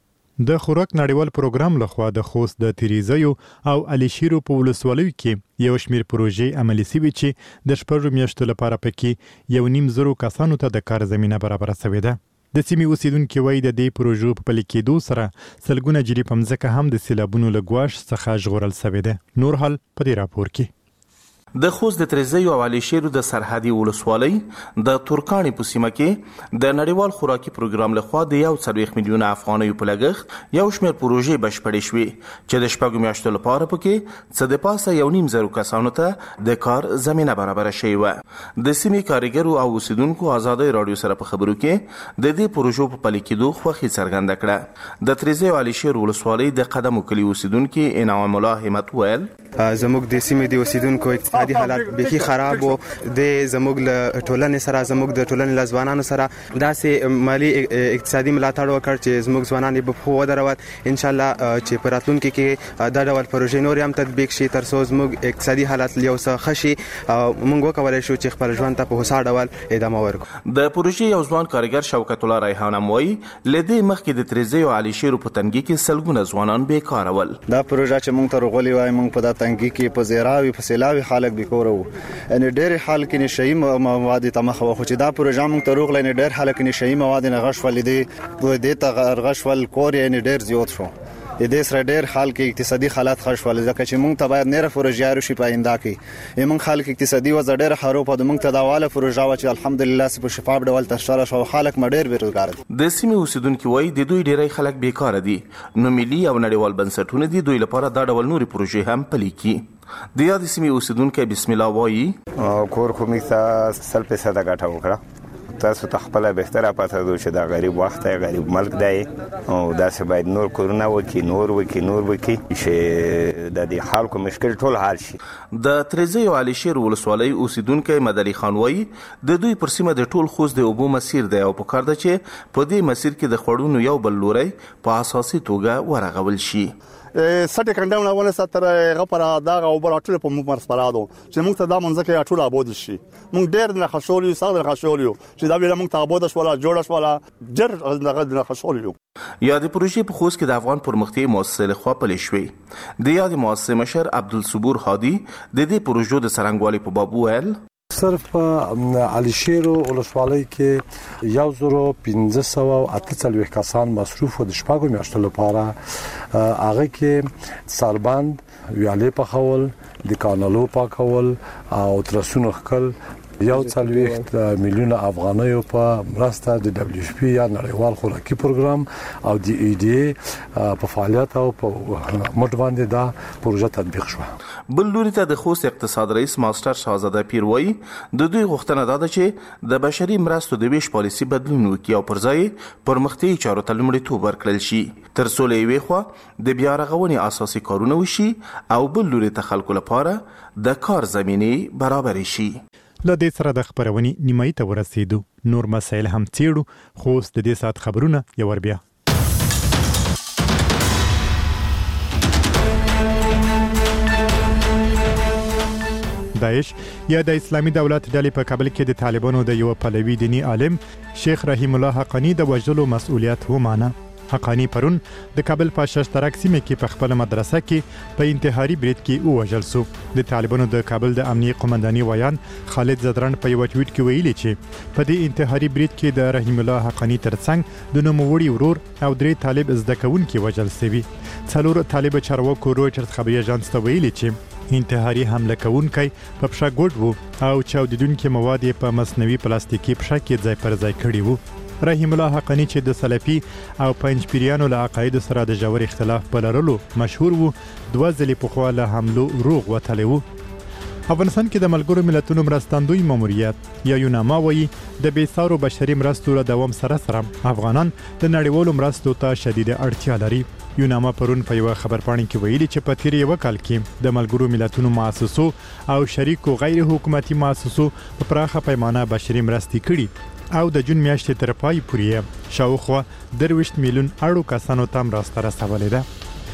د خوراک نړیوال پروګرام لخوا د خوست د تیریزیو او علي شیرو په ولسوالیو کې یو شمیر پروژې عملي شوي چې د 6 میاشتو لپاره پکې 1.5 کسانو ته د کار زمينه برابر شوې ده. د سیمې اوسیدونکو وایي د دې پروژو په پلي کېدو سره سلګونه جری پمځکه هم د سیلابونو له ګواښ څخه ژغورل شوې ده. نور حال په دې راپور کې. د خوست د تریزیو او علي شیرو د سرحدي ولسوالۍ د تورکاڼي په سیمه کې د نړیوال خوراکي پروګرام لخوا د 1.3 میلیون افغانیو په لګښت یو شمېر پروژې بشپړې شوې چې د 6 میاشتو لپاره پکې څه د پاسه 1.5 کسانو ته د کار زمينه برابر شوې و. د سیمې کارګرو او اوسیدونکو ازادي رادیو سره په خبرو کې د دې پروژو په پلي کېدو خوښي څرګنده کړه. د تریزیو او علي شیرو ولسوالۍ د قدم کلی اوسیدونکو انعام الله همت ویل زموږ د سیمې د اوسیدونکو اقتصادي حالات بيخي خراب وو. د زموږ له ټولنې سره زموږ د ټولنې لزوانانو سره داسې مالی اقتصادي ملاتړ وکړ چې زموږ ځوانان به په ودرول. ان شاء الله چې په راتلونکي کې دا ډول پروژې نور هم تطبیق شي تر څو زموږ اقتصادي حالات یو څه خشي موږ وکولای شو چې خپل ژوند ته په هوسا ډول ادامه ورکړو. د پروژې یو ځوان کارګر شوکت الله ریحان موي لدې مخکې د تریزیو علي شیرو په تنګي کې سلګونه ځوانان بیکار ول. دا پروژه چې موږ ته رغولي وای موږ په دا تنګي کې په زیراوي په سیلاوي خلک بیکور وو. ان ډېر حال کې نشئی مواد ته مخ وخو چې دا پروژه موږ ته روغ لنه ډېر حال کې نشئی مواد نه غشول دي په دې ته غشول کور یې ډېر زیات شو. د دې سره ډېر حال کې اقتصادي حالات خرشول ځکه چې موږ ته باید نه پروژه راشي پاینده کې موږ خلک اقتصادي وضع ډېر خراب د موږ ته داواله پروژه و چې الحمدلله په شفاف ډول تشاره شو خلک مډیر بیروزګار دي. د سیمې اوسیدونکو وایي د دوی ډېری خلک بیکاره دي نو ملي او نړیوال بنسټونه دي دوی لپاره دا ډول نوري پروژې هم پلي کی. د یاد سیمې اوسیدونکو بسم الله وایي کور خو میسا 100% غټه وکړه تاسو ته خپل بهتره پته دوی چې دا غریب وخت دی غریب ملک دی او داسې باید نور کورونه وکي نور وکي چې د دې خلکو مشکل ټول حل شي. د تریزیو علي شیر ولسوالۍ اوسیدونکو مدلي خان وایي د دوی پر سیمه د ټول خوست د اوبو مسیر دی او په کار ده چې په دې مسیر کې د خړونو یو بل لوري په اساسي توګه ورغول شي. سټه کنډمونه ونه ستره غپره دا او بل ټول په موږ مرسپرادو چې موږ ته دا منځکه ټول آباد شي. موږ ډېر نه خښولیو ساده خښولیو چې دا ویل موږ ته آباد شولا جوړ شولا ډېر نه خښولیو. یا د پروژې په خوست کې د افغان پرمختیا مؤسسې لخوا پلي شوې. د یاد مؤسسې مشر عبدالصبور هادي د دې پروژو د څرنګوالي په باب ویل صرف علي شیرو ولسوالۍ کې 1548 کسان مصروف و د شپږو میاشتو لپاره هغه کې سربند ویالې پخول د کانالو پاکول او ترسونو خکل 1.4 میلیونه افغانۍ په مرسته د دبليو اف پی یا نړیوال خوراکي پروګرام او د ای ډی ای په فعالیت او په مټ باندې دا پروژه تطبیق شو. بل لوري ته د خوست اقتصاد رئیس ماستر شاهزاده پیر وایي د دوی غوښتنه دا ده چې د بشري مرستو د ویش پالیسي بدلون وکړي او پر ځای پرمختیایي چارو ته لومړیتوب ورکړل شي تر څو له یوې خوا د بیا رغونې اساسي کارونه وشي او بل لوري ته خلکو لپاره د کار زمینې برابر شي. له دې سره د خبرونې نیمایي ته ورسېدو. نور مسایل هم څېړو خو اوس د دې ساعت خبرونه یو ور بیا. داعش یا د اسلامي دولت ډلې په کابل کې د طالبانو د یو پلوي دینی عالم شیخ رحیم الله حقانی د وژلو مسؤلیت ومانه. حقانی پرون د کابل په ششترک سیمه کې په خپل مدرسه کې په انتحاري برید کې وژل شو. د طالبانو د کابل د امنیه قومنداني ویان خالد زدران په یو ټویټ کې ویلي چې په دې انتحاري برید کې د رحیم الله حقانی ترڅنګ د نوموړي ورور او درې طالب زده کوونکي وژل شوي. څلور طالب چارواکو رويټرز خبري اژانس ته ویلي چې انتحاري حمله کوونکی په پښه ګډ وو او چاودیدونکي مواد په مصنوعي پلاستیکي پښه کې ځای پر ځای کړي وو. رحیم الله حقانی چې د سلفي او پنځپیریانو له عقاید سره د جوړ اختلاف په لرلو مشهور وو، دوه ځلې په خوا له حملو روغ وتلی وو. افغانستان کې د ملګرو ملتونو مرستندوی ماموریت یا یوناما وایي د بیسارو بشري مرستو له دوام سره افغانان د نړیوالو مرستو ته شدیده اړتیا لري. یوناما پرون په یو خبرپاڼه کې ویلي چې په تیر یو کال کې د ملګرو ملتونو مؤسسو او شریکو غیر حکومتي مؤسسو په پراخه پیمانه بشري مرستې کړي او د جون میاشتې تر پای پورې شاوخوا 23 میلیون اړو کسانو ته مرسته رسولې ده.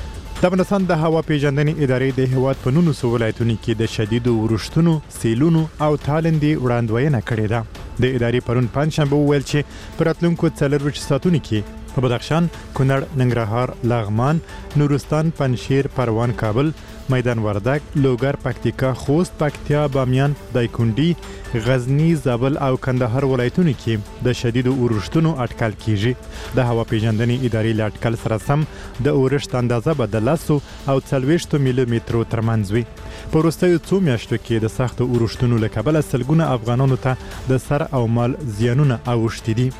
د افغانستان د هوا پیژندنې ادارې د هیواد په 19 ولایتونو کې د شدیدو ورښتونو، سیلونو او تالندې وړاندوینه کړې ده. د ادارې پرون پنځشنبه وویل چې په راتلونکو 24 ساعتونو کې په بدخشان، کونړ، ننګرهار، لغمان، نورستان، پنجشیر، پروان، کابل، میدان وردګ، لوګر، پکتیکا، خوست، پکتیا، بامیان، دایکنډي، غزنی، زابل او کندهار ولایتونو کې د شدیدو اورښتونو اټکل کیږي. د هوا پیژندنې ادارې له اټکل سره سم د اورښت اندازه به د 10 او 40 ملي مترو ترمنځ وي. په وروستیو څو میاشتو کې د سختو اورښتونو له کبله سلګونه افغانانو ته د سر او مال زیانونه اوښتي دي.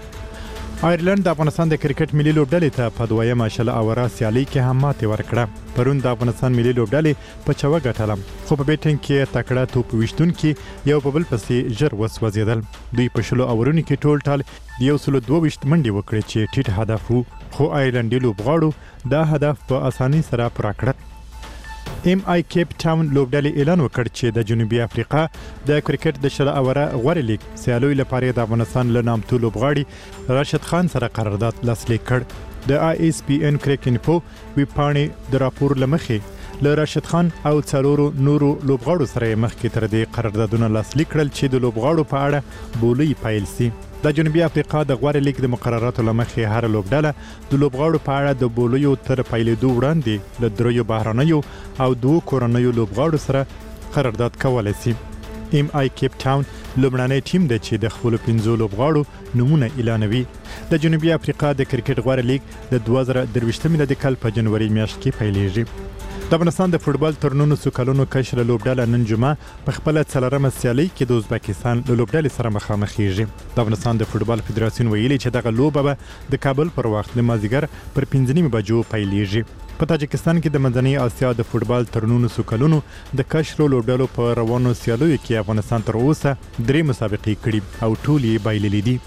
آیرلند د افغانستان د کرکټ ملي لوبډلې ته په دویمه شل اوره سیالي کې هم ماتې ورکړه. پرون د افغانستان ملي لوبډلې په چوه ګټله خو په بیټینګ کې تکړه توپ ویشتونکي یو په بل پسې ژر وسوځېدل. دوی په شلو اورونو کې ټول ټال 122 منډې وکړې چې ټیټ هدف وو، خو آیرلندي لوبغاړو دا هدف په اسانۍ سره پوره کړ. ام آی کیپ ټاون لوبډلې اعلان وکړ چې د جنوبي افریقا د کرکټ د شل اوره غوړ لیګ سیالیو لپاره د افغانستان له نامتو لوبغاړي راشد خان سره قرارداد لاسلیک کړ. د آی اس پی ان کرکټ انفو ویبپاڼې د راپور لمخې له راشد خان او څلورو نورو لوبغاړو سره مخکې تر دې قراردادونه لاسلیک کړل چې د لوبغاړو په اړه بولي پیل سي. د جنوبي افریقا د غوړ لیګ د مقرراتو لمخې هر لوبډله د لوبغاړو په اړه د بولیو تر پیلېدو وړاندې له دریو بهرنیو او دوه کورنیو لوبغاړو سره قرارداد کولی سي. ام آی کیپ ټاون لومړنی ټیم دی چې د خپلو 15 لوبغاړو نومونه اعلانوي. د جنوبي افریقا د کرکټ غوړ لیګ د 2023 میلادي کال په جنوري میاشت کې پیلېږي. د افغانستان د فوټبال تر 19 کلونو کشر لوبډله نن جمعه په خپل څلورمه سیالي کې د ازبکستان له لوبډلې سره مخامخ کیږي. د افغانستان د فوټبال فدراسیون ویلي چې دغه لوبه به د کابل پر وخت د مازیګر پر 5:30 بجو پیلېږي. په تاجکستان کې د منځنۍ اسیا د فوټبال تر 19 کلونو د کشر لوبډلو په روانو سیالیو کې افغانستان تر اوسه 3 مسابقې کړي او ټول یې بایللې دي.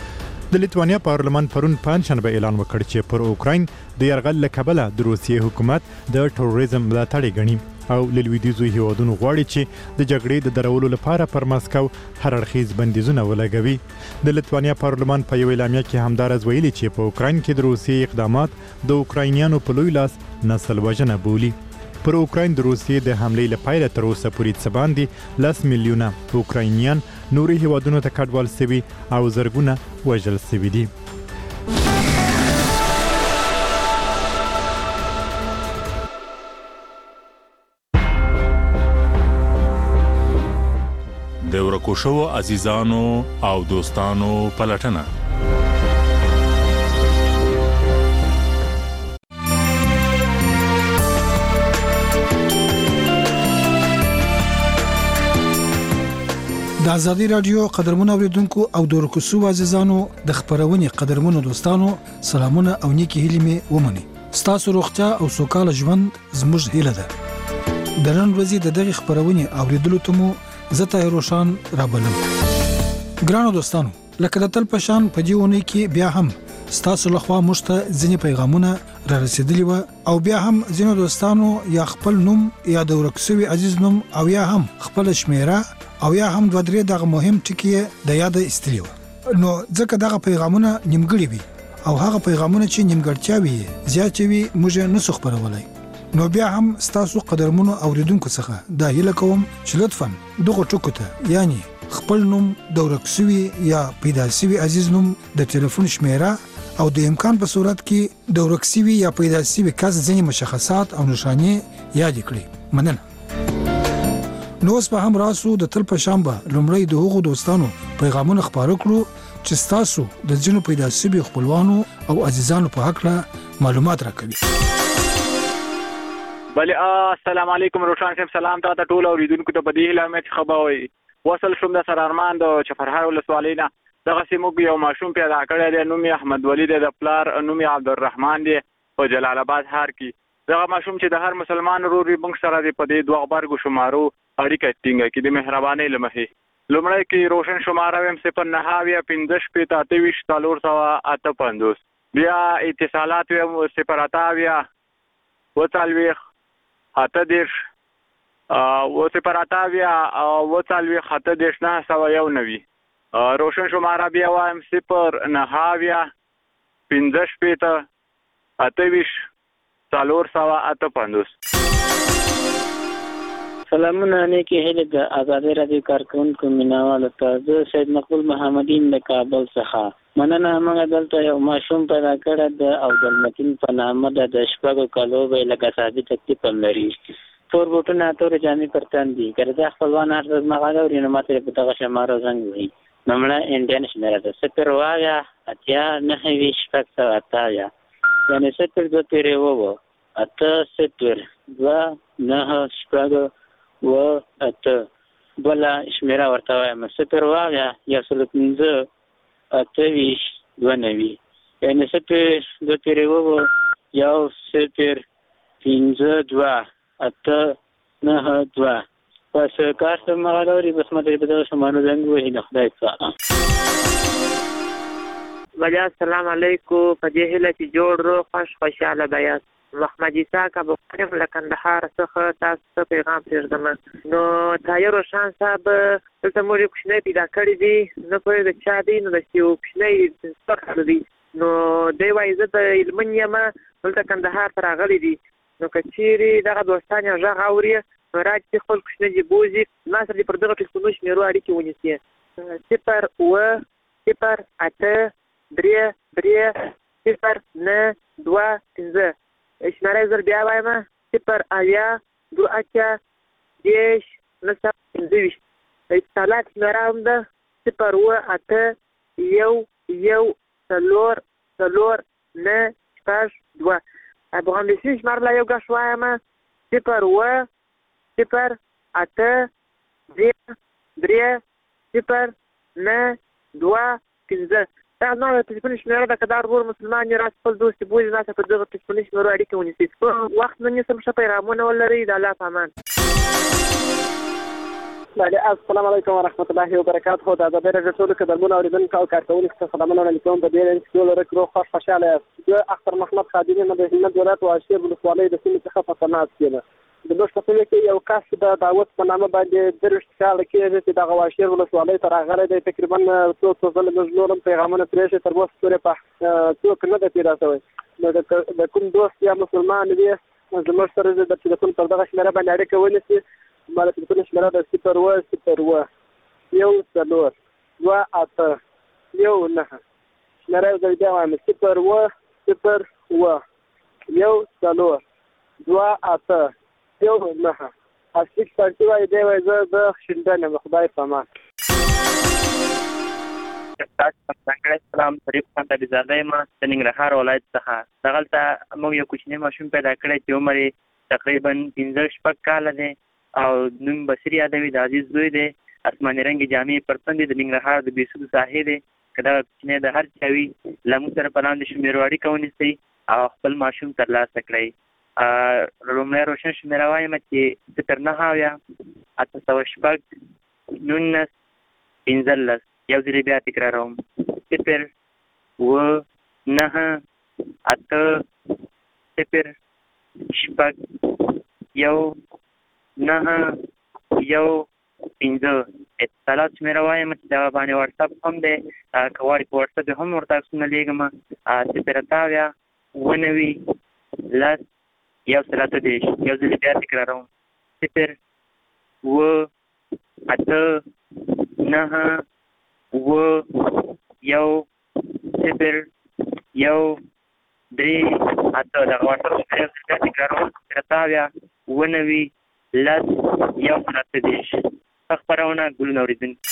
د لیتوانیا پارلمان پرون پنځشنبه اعلان وکړ چې پر اوکراین د یرغل له کبله د روسیې حکومت د ټروریزم ملاتړ غني او لویدیځو هیوادونو غواړي چې د جګړې د درولو لپاره پر ماسکو هر اړخیز بندیزونه ولګوي. د لیتوانیا پارلمان په یو اعلامیه کې همدارز ویلي چې په اوکراین کې د روسیې اقدامات د اوکراینیانو په لوی لاس نسل وژنه بولي. پر اوکراین د روسیې د حملې لپاره تر اوسه پورې څه باندې 10 میلیونه اوکراینیان نوري هیوادونو ته کډوال شوي او زرګونه وژل شوي دي. د ورکو شوو عزیزانو او دوستانو پلټنه. د ازادي رادیو قدرمن اوریدونکو او د رکوسو عزیزانو د خبرونې قدرمنو دوستانو سلامونه او نیکی هیلې مې ومني. ستاسو روغتیا او سوکاله ژوند زموږ هیله ده. د نن ورځې د دغه خبرونې اوریدلو ته مو زته روشان رابلم. ګرانو دوستانو، لکه د تل پشان په دیونه کې بیا هم ستاسو لخوا مشته ځینې پیغامونه را رسیدلی و او بیا هم ځینو دوستانو یا خپل نوم یا د ورکسوي عزیز نوم او یا هم خپل شمیره او یا هم دوه درې دغه مهم ټکي د یاد استلی و. نو ځکه دغه پیغامونه نیمګړي وي او هغه پیغامونه چې نیمګړتیا وي زیات وي موږ نه سو خبرولای. نو بیا هم ستاسو قدرمنو اوریدونکو څخه دا هیله کوم چې لطفاً دغه ټکو ته یعنی خپل نوم د ورکسوي یا پیدا شوی عزیز نوم د ټلیفون شمیره او د امکان په صورت کې د ورکسوي یا پیدا شوی کس ځینې مشخصات او نشانې یاد کړئ. مننه. نو اوس به هم راسو د تل په شنبه لومړی د هغو دوستانو پیغامونه خپاره کړو چې تاسو د ځینو پیدا شوی خپلوانو او عزیزانو په حق له معلومات راکوي. بله السلام علیکم روشان صاحب، سلام تا ټول اوریدونکو ته په دې هیله مې خبروي وصل شوم د سر ارمان د چفرهار ولسوالۍ نه. دغه سیموږ یو ماشوم پیدا کړی دی، نوم یې احمد ولی دی، د پلار نوم یې عبدالرحمن دی په جلال آباد ښار کې. دغه ماشوم چې د هر مسلمان ورور موږ سره دی په دې دوه غبرګو شمارو اړیکه ټینګه کړي د مهربانۍ له مخې. لومړی کې روشن شماره ویم 09 15 15 458. بیا اتصالات ویم 0 48 18 و0 48 901. روشن شماره بیا وایم 0 9 15 28 458. سلامونه نیکی هیله د آزادی رادیو کارکونکو مینوالو ته. زه سید مقبول محمدین د کابل څخه مننه. موږ دلته یو ماشوم پیدا کړی د عبدالمتین په نامه د شپږو کالو به لکه ثابت تکلیف هم لري. تور بوټونه تور جامې پر تن دي. که دا خپلوان هر ورځ مغاله اوري نو ماته په دغه شماره زنګ وهي. نمړه انډین شمیره ده 0 8 9 6 یعنی 0 2 3 و 8 0 2 9 6 و 8 بلا شمیره ورته وایم 0 یا 15 28 2 یعنی 0 2 3 و یا 0 15 2 8 9 2. پس کار ته مغالوري بس مته په دغه شمانو زنګ وهي نه خدای څخه. بیا السلام علیکم. په دې هیله چې جوړ روغ خوشاله بیاست. محمد عیسی کابل له کندهار څخه تاسو ته پیغام پرېږدم. نو تایر روشان صاحب دلته موږ کوچنی پیدا کړی دی، نه پوهېږم چا دی، نو د یو کوچنی سپک دی. نو دی وایي زه د هلمند یم، دلته کندهار ته راغلی دی. نو که چیرې دغه دوستان یې غږ اوري نو راځي خپل کوچنی دې بوځي، ما سره دې پر دغه ټلیفونو شمېرو اړیکې ونیسي. 0 0 8 3 3 0 9 2 5. شماره زر بیا وایم 0 8 2 8 10 9 25. اتصالات شماره هم ده 0 8 1 4 4 9 2. افغانستان شماره لا یو غش وایم 0 0 8 3 3 0 9 2 5. دا نو د ټلیفون شمېره ده. که دا ورور مسلمان یې راځي خپل دوست یې بولي ناسته په دغه ټلیفوني شمېرو اړیکې ونیسي. په وخت نه نیسم ښه پیغامونه ولرئ. د الله په امان. السلام علیکم ورحمت الله وبرکاته. د ازادي رادیو ټولو قدرمنو اوریدونکو او کارکوونکو ته سلامونه وړاندې کوم. په دې اړه چې ټول روغ خوشاله یاست. زه اختر محمد خادمي د هلمند ولایت واشیر ولسوالۍ د سیمې څخه په تماس یم. د لوشت په کې یو کس د داوود په نامه باندې 30 کال کېږي چې د واشیر ولسوالۍ ته راغلی دی. تقریبا څو ځله موږ نورم پیغامونه پرېښي، تر اوسه پورې په څوک نه ده پیدا شوی. نو د کوم دوست یا مسلمان وي زموږ سره د ټلیفون پر دغه شمېره باندې اړیکه ونیسي. ما د ټلیفون شمېره د 0 0 1 4 2 8 1 9. شمېره زه بیا وایم 0 0 1 4 2 8 1 9. اصلي پارتي وایي دی وایي زه د شیندن یم. خدای په امان. سلام شریف خان علیزاده یم د ننګرهار ولایت څخه. دغلته موږ یو کوچنی ماشوم پیدا کړی چې عمر یې تقریبا 15 کاله دی او نوم بصیر یادوي. د عزیز زوی دی آسماني رنګ جامې پر تن دي د ننګرهار د بېسودو ساحې دی که دغه کوچنی د هر چا وي له موږ سره په لاندې شمېرو اړیکه ونیسئ او خپل ماشوم ترلاسه کړئ. لومړی روشن شمېره وایم چې 09 806 19 15 یو ځل بیا تکراروم 0 9 8 0 6 1 9 1 15 اتصالات شمېره وایم چې دغه باندې واټساپ هم دی که غواړئ په واټساپ یې هم ورته عکسونه لېږم 0 10 یو سل اته دېرش یو ځل بیا تکراروم 0 8 9 1 0 1 3 8 دغه واټساپ شمېره یو ځل بیا تکراروم 0 9 یو سل اته دېرش خپرونه ګلونه اورېدونکي.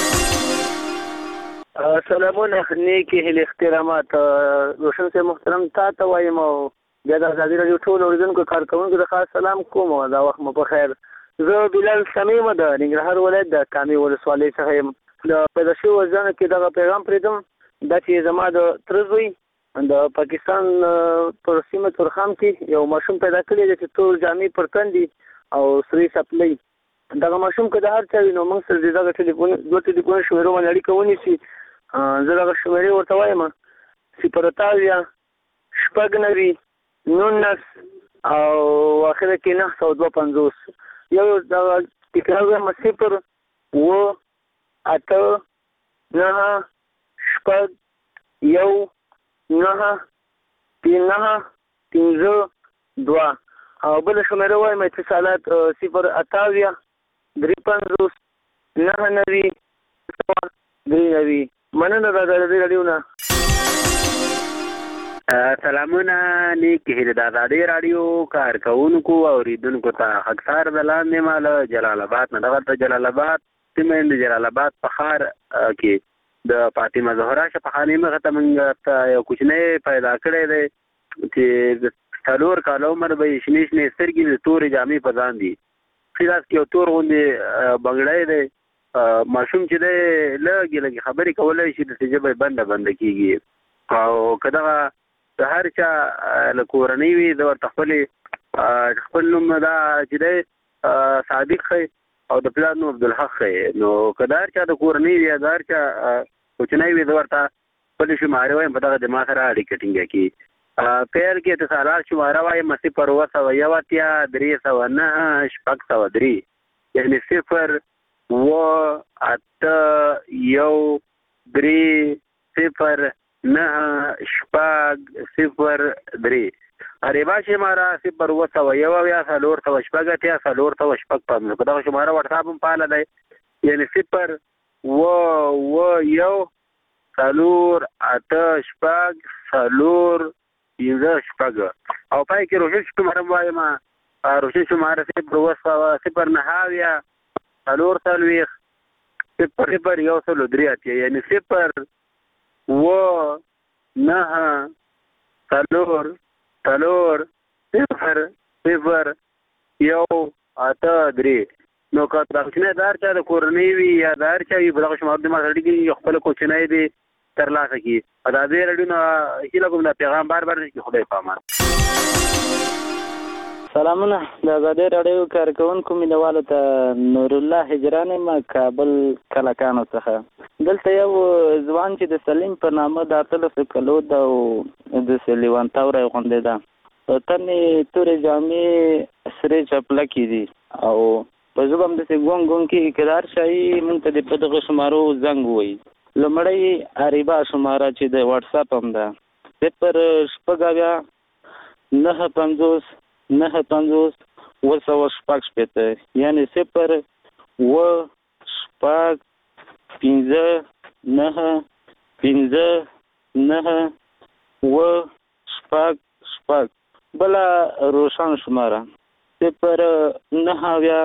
سلامونه نیکې هیلې احترامات روشن صاحب محترم تا ته وایم او بیا د ازادي راډیو ټول اورېدونکو کارکوونکو د خاص سلام کوم دا وخت مو په خیر. زه بلال سمیم د ننګرهار ولایت د کامې ولسوالۍ څخه یم. د پیدا شوي وژنه کې دغه پیغام پرېږدم دا چې زما د تره زوی د پاکستان پر سیمه تورخم کې یو ماشوم پیدا کړی دی چې تور جامې پر تن دي او سرې څپلۍ. دغه ماشوم که د هر چا وي نو موږ سره دغه دوه ټلیفون شمېرو باندې اړیکه ونیسي. زه دغه شمېرې ورته وایم 0 19 او اخر کې 952 یو دغه تکرار وایم 0 8 9 1 9 3 2 او بل شمېره وایم اتصالات 0 28 53 99 93 مننه د ازادي راډیو نه. سلامونه نیکې هیلې د ازادي راډیو کارکوونکو او اورېدونکو ته خاکسار د لاندې ما له جلال آباد نه دغه د جلال آباد سیمه د جلال آباد په ښار کې د فاطمه زهرا شفاخانې مخې ته موږ ته یو کوچنی پیدا کړی دی چې د 4 کاله عمر به یې شنې شنې سترګې د تورې جامې په ځان دي ښي لاس کې یو تور غوندې بنګړی دی. ماشوم چې دی لږې خبرې کولی شي داسې ژبه یې بنده کېږي او که دغه د هر چا له کورنۍ وي د ورته خپل نوم دا چې دی صادق ښی او د پلار نوم عبدالحق ښی نو که د هر چا د کورنۍ وي یا د هر چا کوچنی وي د ورته خپلې شمارې وایم په دغه د ما سره اړیکه ټینګه کړي. پیل کې اتصالات شماره وایم 0 309 603 یعنی 0 8 1 3 0 9 0 عربا شماره 0 1 یا 4 6 یا 4 6 په دغه شماره واتساپ هم فعال دی یعنی 0 1 4 8 6 4 15 او پای کې روشن شماره وایم روشن شماره 0 9 یا 4 0 یو سل درې اتیا یعنی 0 9 4 0 یو 8 3 نو که دا کوچنی د هر چا د کورنۍ وي یا د هر چا وي په دغه شماره د ما سره اړیکې خپل کوچنی دی ترلاسه کړي. ازادي راډیو نه هیله کوم دا پیغام بار چې خدای پامان. سلامونه د ازادي راډیو کارکوونکو مینوالو ته نور الله هجران ما کابل کلکانو څخه. دلته یو ځوان چې د سلیم په نامه د 13 کلو د لیوان تاوره غونډې ده تنې تورې جامې سرې چپلکې دي او په ژبه هم داسې ګونګ ګونګ کې کدار شایي موږ ته د په دغه شمارو زنګ ووایي. لومړی اریبا شماره چې د واټساپ هم ده 0 9 50 9 یعنی 0 5 15 9 15 9 بلا روشن شماره 0 9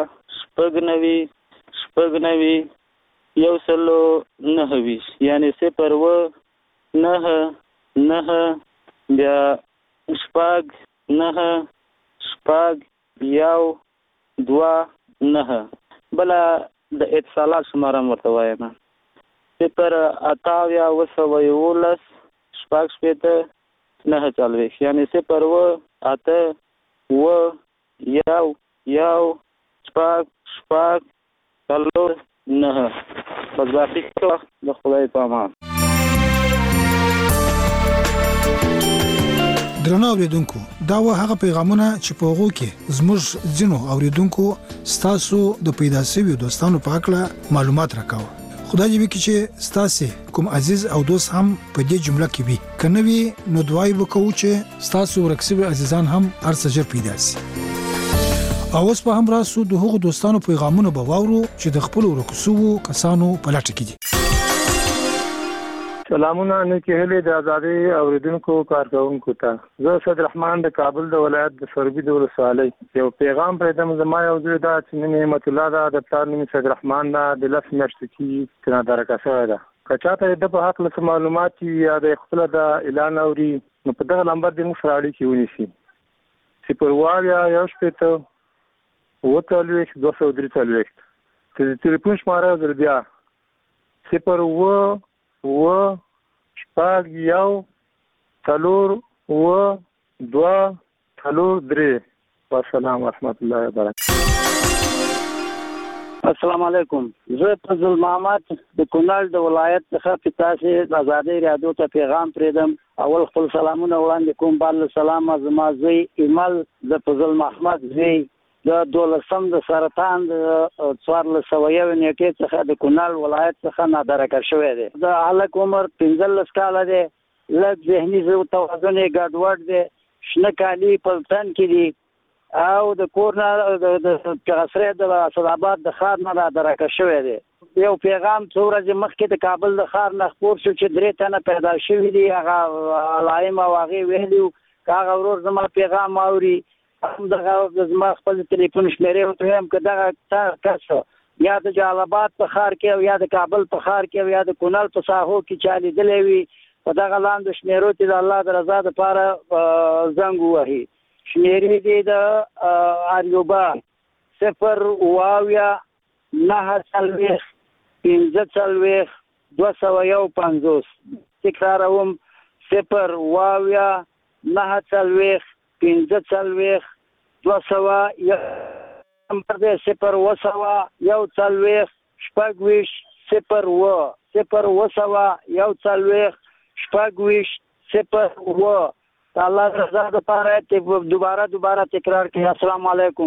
یو سلو 9 یعنی 0 9 بیا 9 یو 2 9 بلا د اتصالات شماره ورته وایم 088 شپږ شپېته 9 یعنی 0 شپږ 9 بس باقي د خدای په امان. درنو اوریدونکو دا و هغه پیغامونه چې په هغو کې زموږ ځینو اوریدونکو ستاسو د پیدا شویو دوستانو په اړه معلومات راکاوه. خدای دې وکړي چې ستاسو کوم عزیز او دوست هم په دې جمله کې وي. کنه وی نو دعای وکړو چې ستاسو ورکسوي عزیزان هم ارڅجر پیدا شي. او اوس په هم راسو د هغو دوستانو پیغامونه به واورو چې د خپل ورکسو کسانو په لټه کې دي. سلامونه نیکی هلي د ازادي اوریدونکو کارکونکو ته. زه سید رحمان د کابل د ولایت د سربي د ولسوالۍ یو پیغام پرېدم. زما یو ځای دا چې نعمت الله دا د پلار نوم سید رحمان دا د لس میاشتې کې درکه شوی ده. که چاته د په حق له معلومات یا د خپل د اعلان اوري نو په دغه نمبر د موږ سره اړیکې ونیسي 0 د ټلیفون شماره در بیا 0 شپږ 1 والسلام ورحمت الله وبرکاته. السلام علیکم. زه فضل محمد د کونړ د ولایت څخه په تاسو د ازادي رادیو ته پیغام پرېدم. اول خپل سلامونه وړاندې کوم. بل سلام زما زوی ایمل د فضل محمد زوی د 12 د سرطان د 1401 نیټه څخه د کونړ ولایت څخه نادرکه شوی دی. د هلک عمر 15 کاله دی. لږ ذهني توازن یې ګډوډ دی. شنه کالي په تن کې دي او د کورنا د قصر د اسداباد د خار نه نادرکه شوی دی. یو پیغام څو ورځې مخکې د کابل د خار نه خبر شو چې 3 تنه پیدا شوي دي. هغه علائم او هغه ویلو هغه ورور زما پیغام اوري هم دغه زما خپل ټلیفون شمیرې ورته هم که دغه کس یا د جلال آباد په ښار کې او یا د کابل په ښار کې او یا د کونړ په ساحو کې چا لیدلی وي په دغه لاندې شمیرو کې د الله د رضا دپاره زنګ ووهي. شمیرې دي د اریوبا 0 تکراروم 0 نمبر دی 0 الله رضا د پاره دوباره تکرار کړئ. السلام علیکم.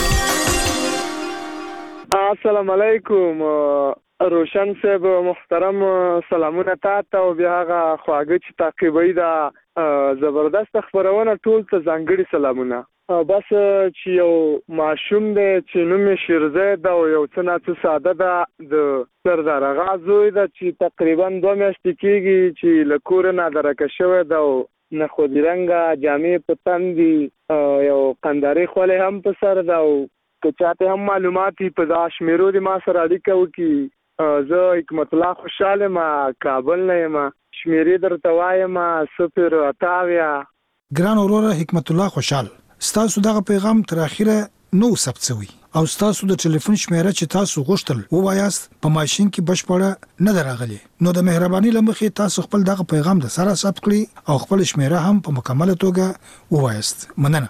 السلام علیکم روشن صاحب محترم. سلامونه تاسو او بیا هغه خواږه چې تعقیبوي دا زبردست خبرونه ټول ته ځانګړي سلامونه. بس چې یو معشوم دی چې نوم یې شیرزاد دا یو څه نه څه ساده ده د سردار غازوی دا چې تقریبا 2 میاشتې کېږي چې له کور نه درکه شوی ده او نه خودي رنګه جامې په تن دي یو قنداري خولې هم په سر ده او که چاته هم معلومات په دا شمیرو دي ما سره اړیکه وکړي. زه حکمت الله خوشحاله ما کابل نه یم. شمیرې درته وایم 0 ګران وروره حکمت الله خوشحال ستاسو دغه پیغام تر اخره نو ثبت شوی او ستاسو د ټلیفون شمیره چې تاسو غوښتل ووایاست په ماشين کې بشپړه نه دراغلي. نو د مهرباني لمخې تاسو خپل دغه پیغام د سره ثبت کړئ او خپل شمیره هم په مکمله توګه ووایاست. مننه.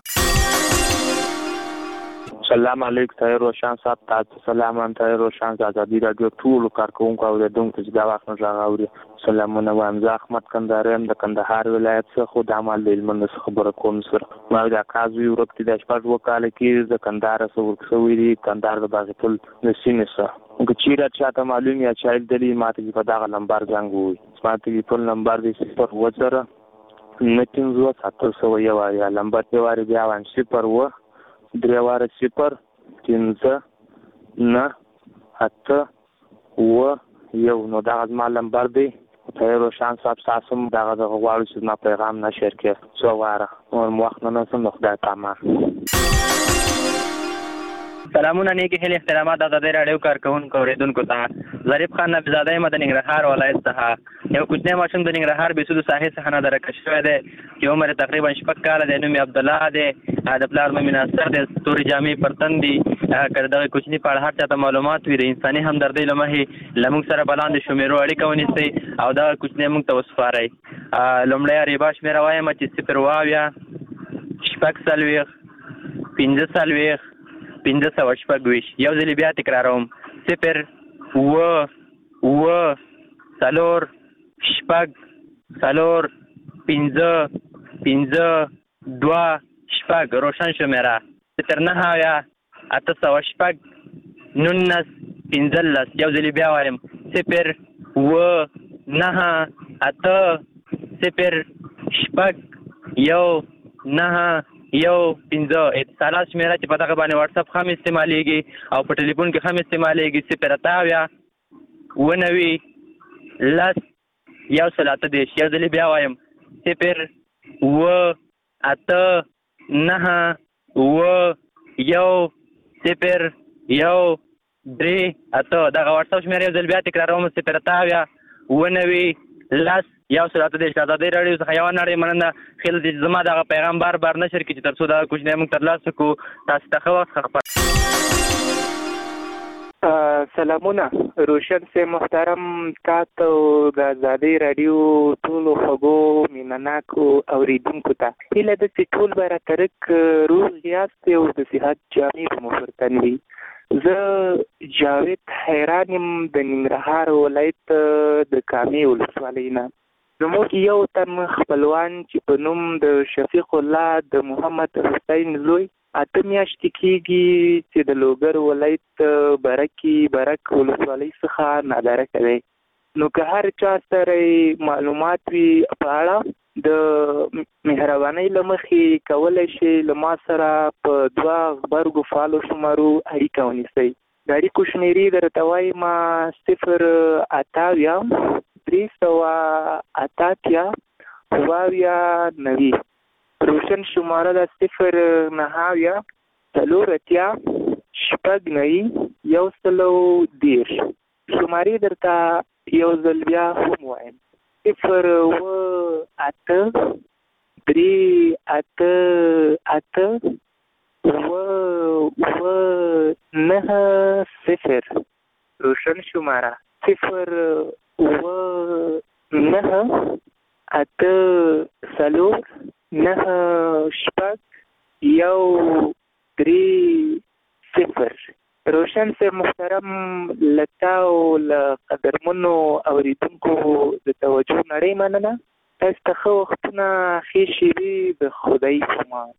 سلام علیکم طاهر روشن صاحب. تاسو سلام طاهر روشن ازادي رادیو ټول کارکونکو او د دونکو چې دا وخت نه راغوري سلامونه وایم. زه احمد کندهاریم د کندهار ولایت څخه د عمل د علم خبره کوم سره ما دا کاز وی ورته د شپږ وکاله کې د کندهار سره ورکوي دي کندهار د باغپل د سینې سره که چیرې چاته معلوم یا چایل دلی ماته په دغه نمبر زنګ وي. ماته په نمبر د 0 نتینزو 701 یا نمبر دی واره بیا 0 دریواره 0 15 نه 8 و یو نو دا زما نمبر دی. طاهر روشن صاحب تاسو هم دغه غواړو چې ما پیغام نشر کړئ څو واره نور وخت نه سم خدای پامان. سلامونه نیکی هیله احترامات د ازادي رادیو کارکونکو اوریدونکو ته. ظریف خان نبیزاده مدني ننګرهار ولایت څخه یو کوچنی ماشوم د ننګرهار بیسودو ساحې څخه نه درکه شوی دی چې عمر تقریبا 6 کاله دی. نوم عبد الله دی. د پلار نوم ناصر دی. توري جامې پر تن دي. که دغه کوچني په اړه هر چاته معلومات وي د انساني همدردۍ له مخې له موږ سره په لاندې شمیرو اړیکه ونیسئ او دغه کوچنی موږ ته وسپارئ. لومړی اریبا شمېره وایم چې 0 540 یو ځلې بیا تکراروم 0 4 روشن شمیره 0 808 19 15 یو ځلې بیا وایم 0 9 8 0 9 15 اتصالات شمیره چې په دغه باندې واتس اپ هم استعمالیږي او په ټلیفون کې هم استعمالیږي 0 یو ځلې بیا وایم 0 8 9 دغه واتس اپ شمیره یو ځل بیا تکراروم 0 یو ساعت د آزادۍ راډیو څخه یوه نړۍ مننه. خیال دې زما دغه پیغام بار نشر کړي چې تر څو دغه کوچنی موږ ترلاسه کړو. تاسو ته ښه وخت. سلامونه روشن سے محترم تاسو د آزادۍ راډیو ټولو خوږو مینناکو اوریدونکو ته هیله ده چې ټول به راترک روغ یاست او د صحت جامې به مو پر تن وي. زه جاوید حیران یم د ننګرهار ولایت د کامې ولسوالۍ نه. زموږ یو تن خپلوان چې په نوم د شفیق الله د محمد حسین زوی 8 میاشتې کېږي چې د لوګر ولایت برک ولسوالۍ څخه نادارکه دی. نو که هر چا سره معلومات وي په اړه د مهربانۍ له مخې کولی شي له ما سره په 2 غبرګو فعالو شمارو اړیکه ونیسئ. د اړیکو شمېرې درته وایم 0 388 90. روشن شماره ده 0 9 110. شمارې درته یو ځل بیا هم وایم 0 8 3 8 9 0. روشن شماره 0 9 8 9 0. روشن سے محترم لتا او قدرمنو اوریدونکو د توجه نړۍ مننه. تاسو ته ښه وختونه ښې شېبې د خدای په امان.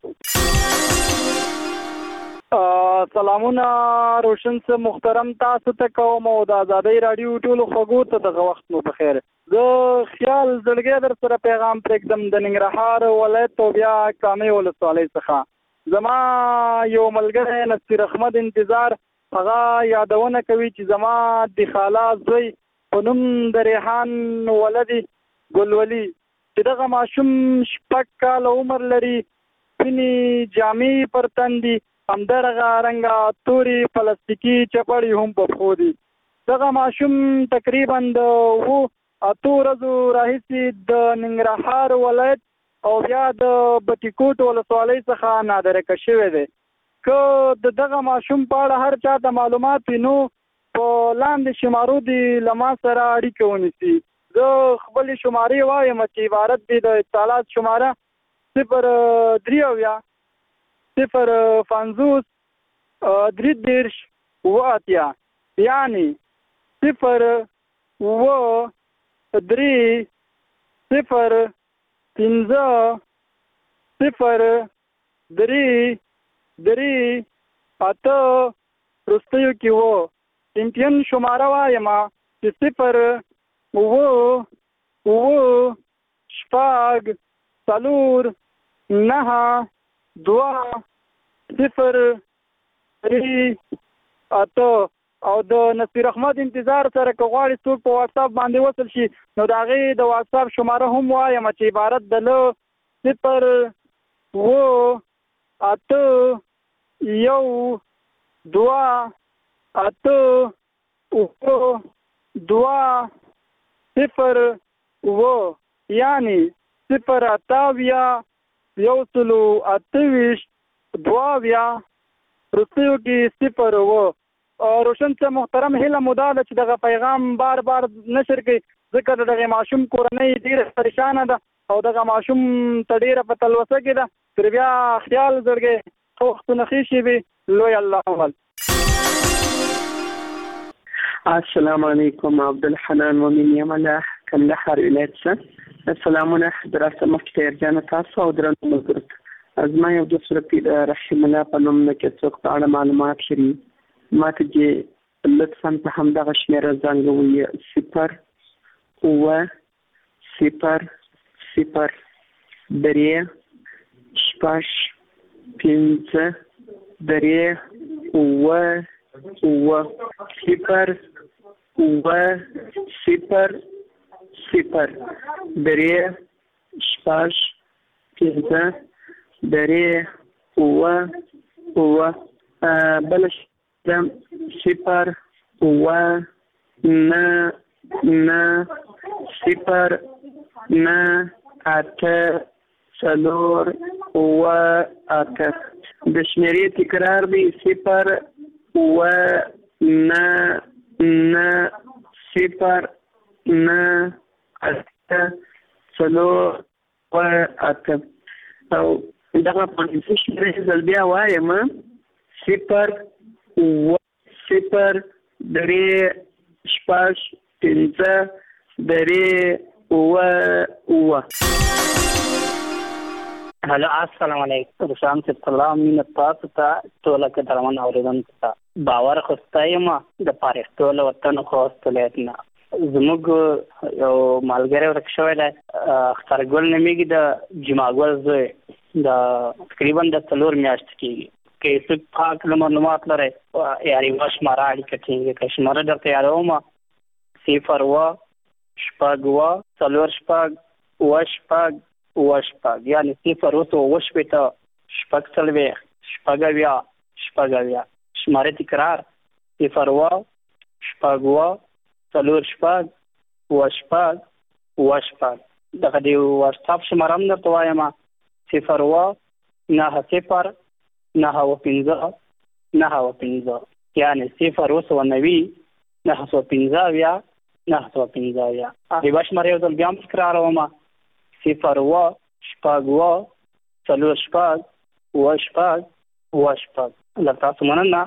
سلامونه روشن سے محترم تاسو ته کوم او د آزادۍ راډیو ټولو خوږو ته دغه وخت مو بخیر. زه خیال زړګی در سره پیغام پرېږدم د ننګرهار ولایت او بیا کامې ولسوالۍ څخه. زما یو ملګری نصیر احمد انتظار هغه یادونه کوي چې زما د خاله زوی په نوم د ریحان ولدي ګلولي چې دغه ماشوم 6 کاله عمر لري، سپینې جامې پر تن دي، همدغه رنګه تورې پلاستیکي چپړې هم په پښو دي. دغه ماشوم تقریبا د 8 ورځو راهیسې د ننګرهار ولایت او بیا د بټي کوټ ولسوالۍ څخه نادرکه شوی دی. که د دغه ماشوم په اړه هر چا ته معلومات وي نو په لاندې شمارو دي له ما سره اړیکه ونیسي. زه خپلې شمارې وایم چې عبارت دي د اتصالات شماره 0 3 0 50 33 یعنی 0 3 0 15 0 3 8 رستیو کې وو. چمپیون شماره وایم چې 0 7 9 2 0 3 8. او د نصیر احمد انتظار سره که غواړي څوک په واتس اپ باندې وصل شي نو د هغې د واتس اپ شماره هم وایم چې عبارت د 0 8 1 2 8 2 0 یعنی 0 8 1 28 2 رستیو کې 0 و روشن سے محترم هله مودا چې دغه پیغام بار بار نشر کړي ځکه دغه معصوم کورنۍ ډیره پریشان ده او دغه معصوم تډیره په تلوسه کې ده تر بیا خیال زړګي وخت نه خېشي به لوی الله ول. السلام علیکم عبدالحنان ومن یمله کندهار ولایت السلامونه دراسه مفتر جان تاسو او درنو ملګرو از ما یو د صورتي رحم الله په نوم نه کې څوک په اړه معلومات شری ماته چې لطفا په همدغه شمیره زنګوي 0 و 0 0 درې شپږ 5 درې و 0 و 0 0 درې شپږ 5 درې و بل 0 و 9 0 9 8 4 و 8 د شمیرې تکرار دی 0 و 9 0 9 8 4 و 8 او دغه په شمیرې ځل بیا وایم 0 و 0 درې شپږ 5 درې و هلو السلام علیکم روشان سے سلام مینه تاسو ته ټول کې درمن اوریدونکو ته باور خوستایم د پاریختول وطن خوستلیت نه زموږ یو مالګری ورکشوی دی اخترګل نمیږي د جماګل زوی د تقریبا د 4 میاشتې کېږي که څوک پاک معلومات لري یاري واش مارا اړیکه ټینګه که شماره درته یادوم 0 و 0 و 4 شپږ وشپږ یعنی 0 و 0 شپږ څلوېښت شپږ اویا شماره تکرار 0 و 0 و 4 شپږ دغه دی واتساپ شماره هم درته وایم 0 و 9 0 9 و 15 9 و 15 یعنی 0 و 90 9 و 15 9 و 15 هغه شماره یو ځل بیا هم تکراروم 0 و 0 و 4 و تاسو مننه.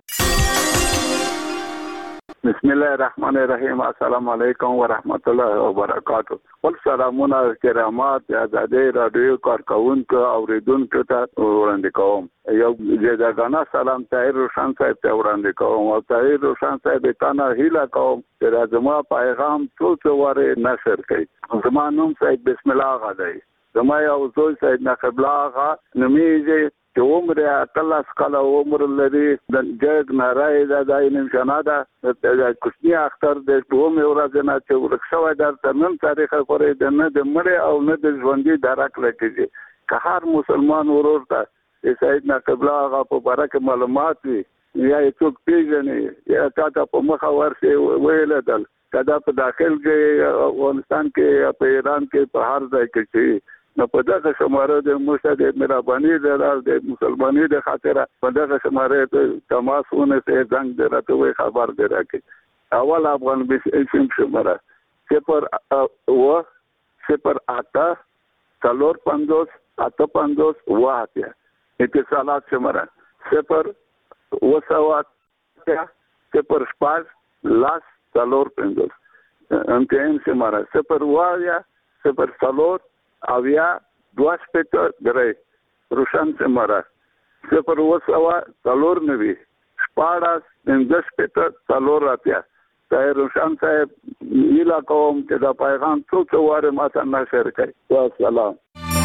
بسم الله الرحمن الرحیم السلام علیکم ورحمت الله وبرکاته. ول سلامونه کرامات آزادی رادیو کارکونکو اوریدونکو ته وړاندې کوم. یو جداګانا سلام طاهر روشن صاحب ته وړاندې کوم او طاهر روشن صاحب ته نه هیله کوم چې زما پیغام ټول واره نشر کړي. زما نوم صاحب بسم الله غدای زما یو زوی صاحب نقب الله نمیږي چې عمر کلاس کله عمر لري د جګ نارای د داینم شناده د کوچنی اختر د دوم ورځ نه چې ورښوي در تنن تاریخ پورې د نه د مړ او نه د ژوندۍ درک لکېږي که هر مسلمان ورور ته سید نقب الله په برکه معلومات وي یا څوک پیژني یا تاسو په مخ ورسي ویل دل کدا په داخل کې افغانستان کې په ایران کې په هر ځای کې نو په دغه شماره د مرشد مهرباني د مسلمانۍ د خاطر په دغه شماره ته تماسونه ته څنګه درته وي خبر درکې اول افغان بسم شماره 0 و 0 8 4 5 8 5 واته اتصالات شماره 0 و 7 0 شپږ لاس 4 5 انتين شماره 0 وایا 0 4 اویا 2 شپته درې روشن سماره 0 و 4 نوي شپاړس 5 شپته 4 راتیا طاهر روشن صاحب نیلا کوم چې دا پیغام څو واره ماته نشر کړي والسلام.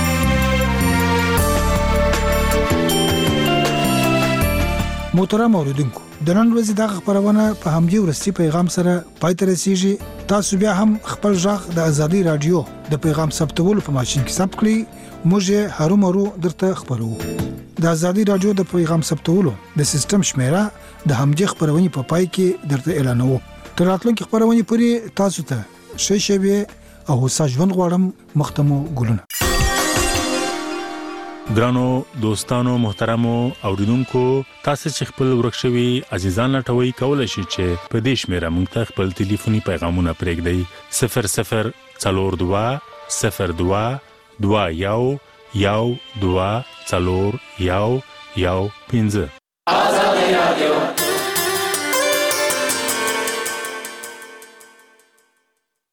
محترم اوریدونکو د نن ورځې دغه خبرونه په همدې ورستی پیغام سره پای ته رسیږي. تاسو بیا هم خپل ځخ د ازادي رادیو د پیغام ثبتولو په ماشين کې ثبت کړئ. موږ هرومرو درته خبرو. د ازادي رادیو د پیغام ثبتولو د سیستم شمیره د همدې خبرونه په پای کې درته اعلانوو. تر راتلونکي خبرونه پورې تاسو ته شې او ساجون غواړم مختمو ګلونه. ګرانو دوستانو محترمو اوریدونکو تاسو چې خپل ورکشوي عزیزان لټوي کولای شئ چې په دې شمیره موږ ته خپل ټلیفوني پیغامونه پرېږدئ 0042 02 21 12 4 1 1 15 آزادي رادیو